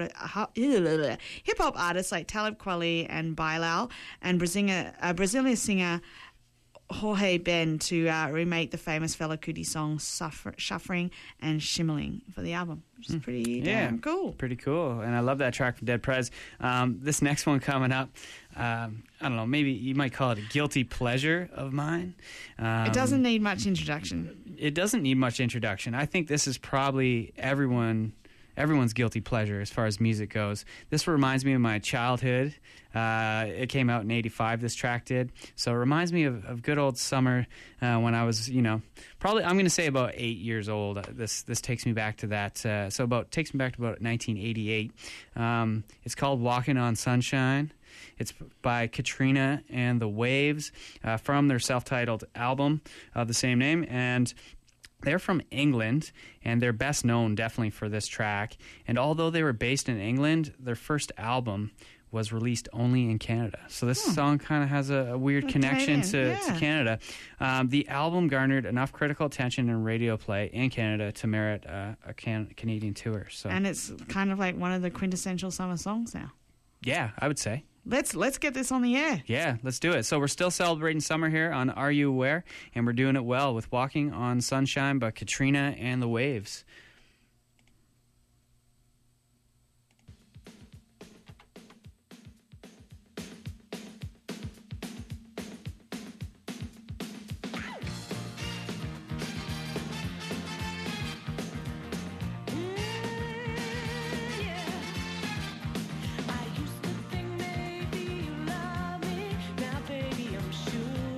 artists like Talib Kweli and Bilal and Brazilian singer Jorge Ben to remake the famous Fela Kuti songs Shuffling and Shimmering for the album, which is pretty damn cool. Pretty cool. And I love that track from Dead Prez. This next one coming up, I don't know, maybe you might call it a guilty pleasure of mine. It doesn't need much introduction. It doesn't need much introduction. I think this is probably everyone's guilty pleasure as far as music goes. This reminds me of my childhood. It came out in 85, this track did. So it reminds me of good old summer when I was, probably, I'm going to say about 8 years old. This takes me back to that. Takes me back to about 1988. It's called Walking on Sunshine. It's by Katrina and the Waves from their self-titled album of the same name. And they're from England, and they're best known definitely for this track. And although they were based in England, their first album was released only in Canada. So this song kind of has a weird connection to Canada. The album garnered enough critical attention and radio play in Canada to merit a Canadian tour. So, and it's kind of like one of the quintessential summer songs now. Yeah, I would say. Let's get this on the air. Yeah, let's do it. So we're still celebrating summer here on Are You Aware? And we're doing it well with Walking on Sunshine by Katrina and the Waves.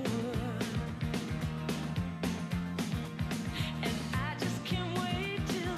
Till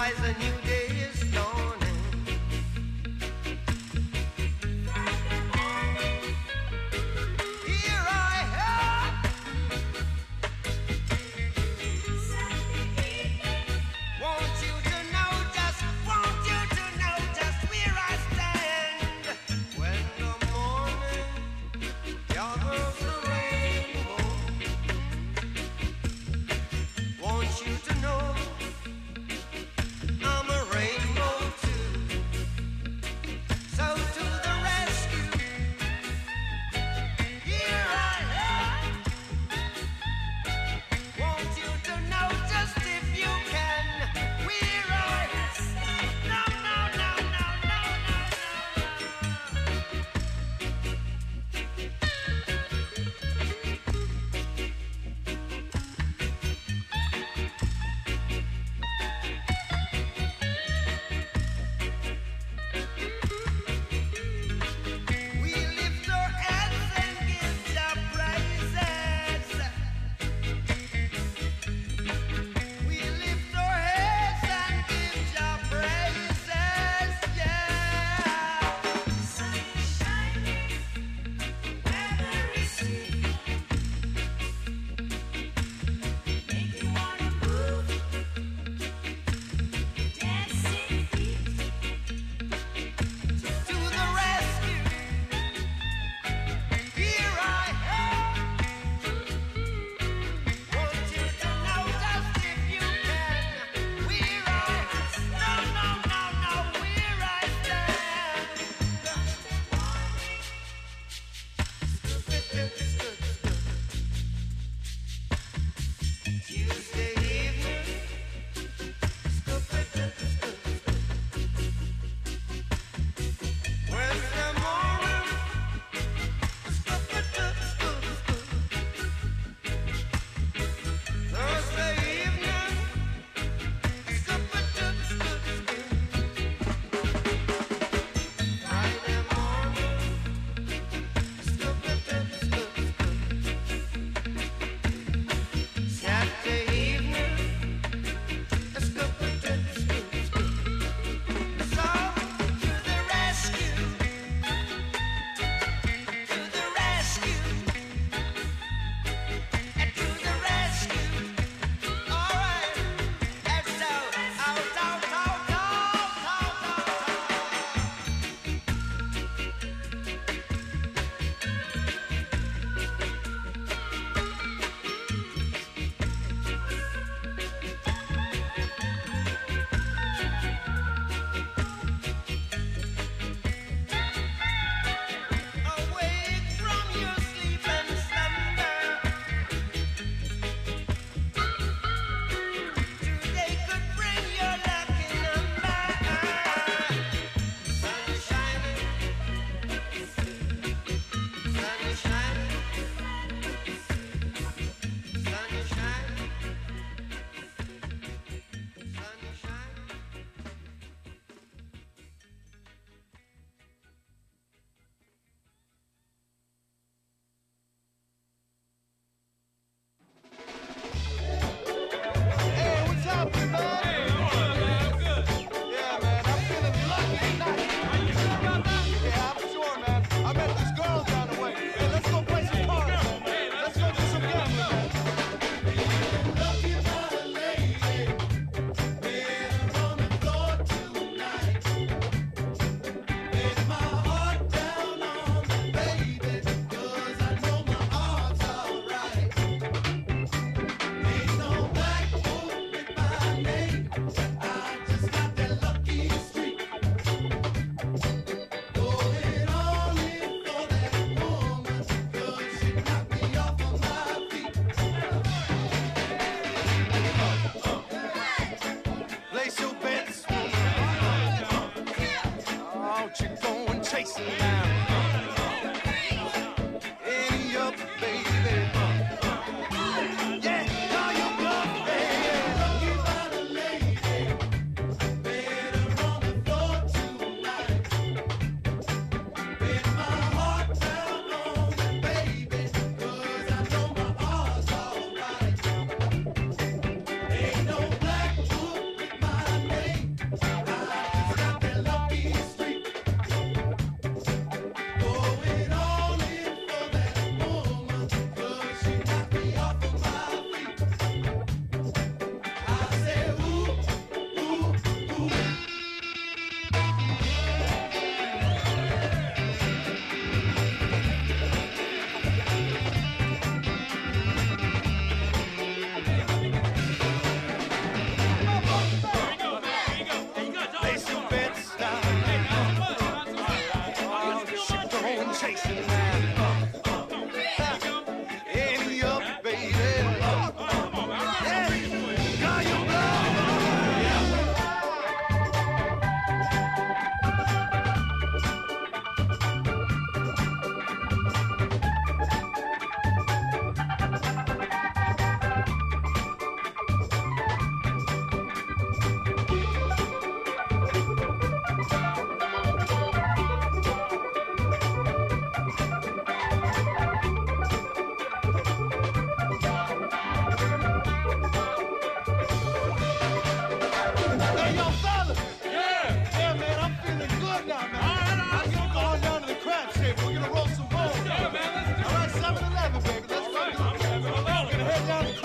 realize a new day is dawning. Here I am. Want you to know just where I stand. When the morning gathers the rainbow, want you to know I'm a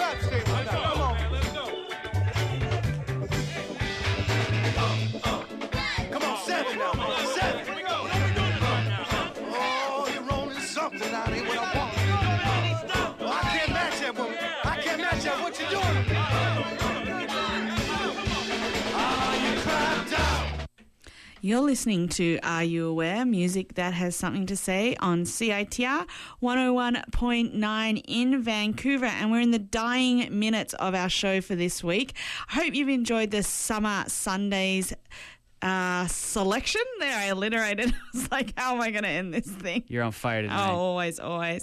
have to say about that. Come on. Come on, 7 now, man. 7. Oh, you're rolling something out here. What I want. Oh, I can't match that woman. I can't match that. What you doing? You climbed down. You're listening to Are You Aware? Music that has something to say on CITR 101.9 in Vancouver. And we're in the dying minutes of our show for this week. I hope you've enjoyed the Summer Sundays selection. There, I alliterated. I was like, how am I going to end this thing? You're on fire tonight. Oh, always.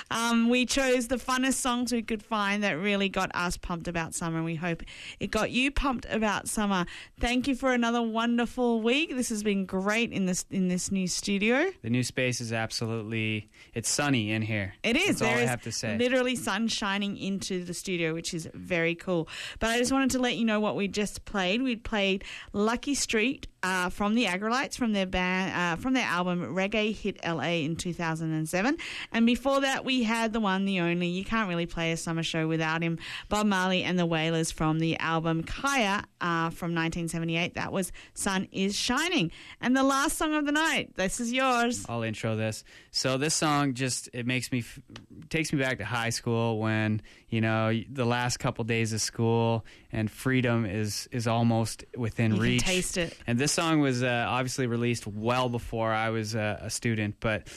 We chose the funnest songs we could find that really got us pumped about summer, and we hope it got you pumped about summer. Thank you for another wonderful week. This has been great in this new studio. The new space is absolutely, it's sunny in here. It is. That's all I There have is to say. literally sun shining into the studio, which is very cool. But I just wanted to let you know what we just played. We played Lucky Street from the Agrolites, from their band, from their album Reggae Hit LA in 2007. And before that, we had the one, the only, you can't really play a summer show without him, Bob Marley and the Wailers from the album Kaya from 1978. That was Sun Is Shining. And the last song of the night, this is yours. I'll intro this. So this song just, it makes me, takes me back to high school when, you know, the last couple days of school and freedom is almost within reach. You can taste it. And this song was obviously released well before I was a student, but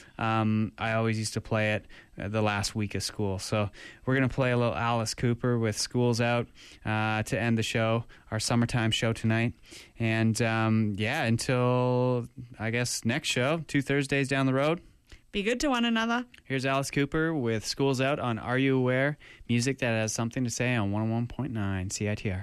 I always used to play it the last week of school. So we're going to play a little Alice Cooper with School's Out to end the show, our summertime show tonight. And yeah, until I guess next show, 2 Thursdays down the road. Be good to one another. Here's Alice Cooper with School's Out on Are You Aware? Music that has something to say on 101.9 CITR.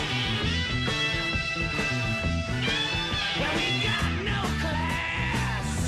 Well, we got no class.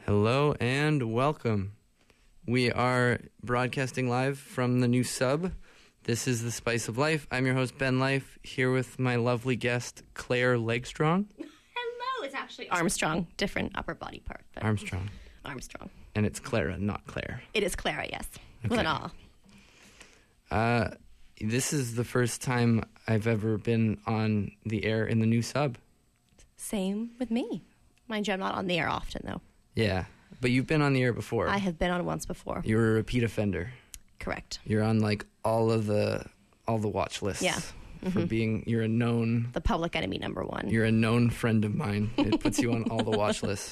Hello and welcome. We are broadcasting live from the new sub. This is The Spice of Life. I'm your host, Ben Life, here with my lovely guest, Claire Legstrong. Hello, it's actually Armstrong, different upper body part. But Armstrong. Armstrong. And it's Clara, not Claire. It is Clara, yes. With an R. This is the first time I've ever been on the air in the new sub. Same with me. Mind you, I'm not on the air often, though. Yeah, but you've been on the air before. I have been on once before. You're a repeat offender. Correct. You're on like all the watch lists. Yeah. For being, you're a known... The public enemy number one. You're a known friend of mine. It puts you on all the watch lists.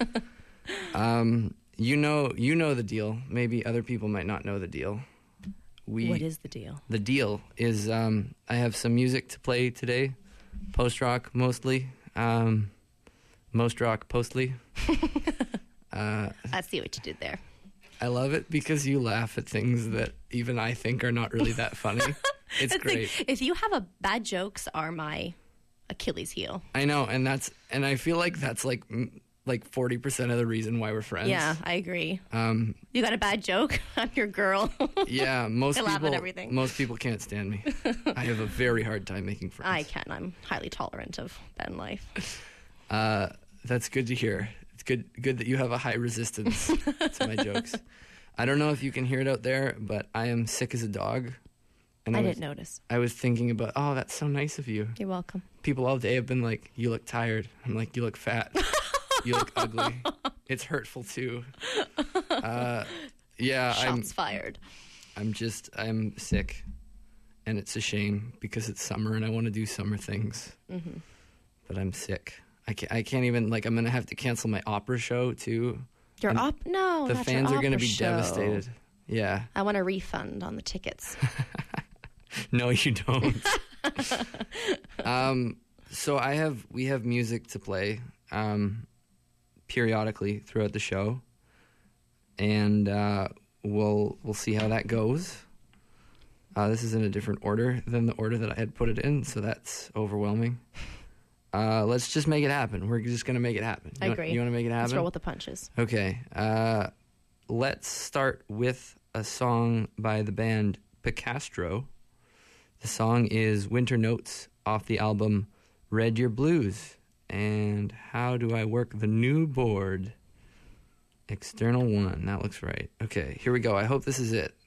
You know the deal. Maybe other people might not know the deal. What is the deal? The deal is I have some music to play today. Post-rock mostly. Most rock postly. I see what you did there. I love it because you laugh at things that even I think are not really that funny. It's great. If you have bad jokes are my Achilles heel. I know, and I feel like that's like 40% of the reason why we're friends. Yeah, I agree. You got a bad joke? I'm your girl. Yeah, most I laugh people. at everything. Most people can't stand me. I have a very hard time making friends. I can. I'm highly tolerant of Ben Life. That's good to hear. It's good that you have a high resistance to my jokes. I don't know if you can hear it out there, but I am sick as a dog. And I didn't notice. I was thinking about, oh, that's so nice of you. You're welcome. People all day have been like, you look tired. I'm like, you look fat. You look ugly. It's hurtful too. Yeah. Shots fired. I'm sick. And it's a shame because it's summer and I want to do summer things. Mm-hmm. But I'm sick. I can't even, like, I'm going to have to cancel my opera show too. Your No, the not fans your are going to be opera show. devastated. Yeah. I want a refund on the tickets. No, you don't. So we have music to play periodically throughout the show, and we'll see how that goes. This is in a different order than the order that I had put it in, so that's overwhelming. Let's just make it happen. We're just going to make it happen. I agree. You want to make it happen? Let's roll with the punches. Okay. Let's start with a song by the band Picastro. The song is Winter Notes off the album Red Your Blues. And how do I work the new board? External 1. That looks right. Okay, here we go. I hope this is it.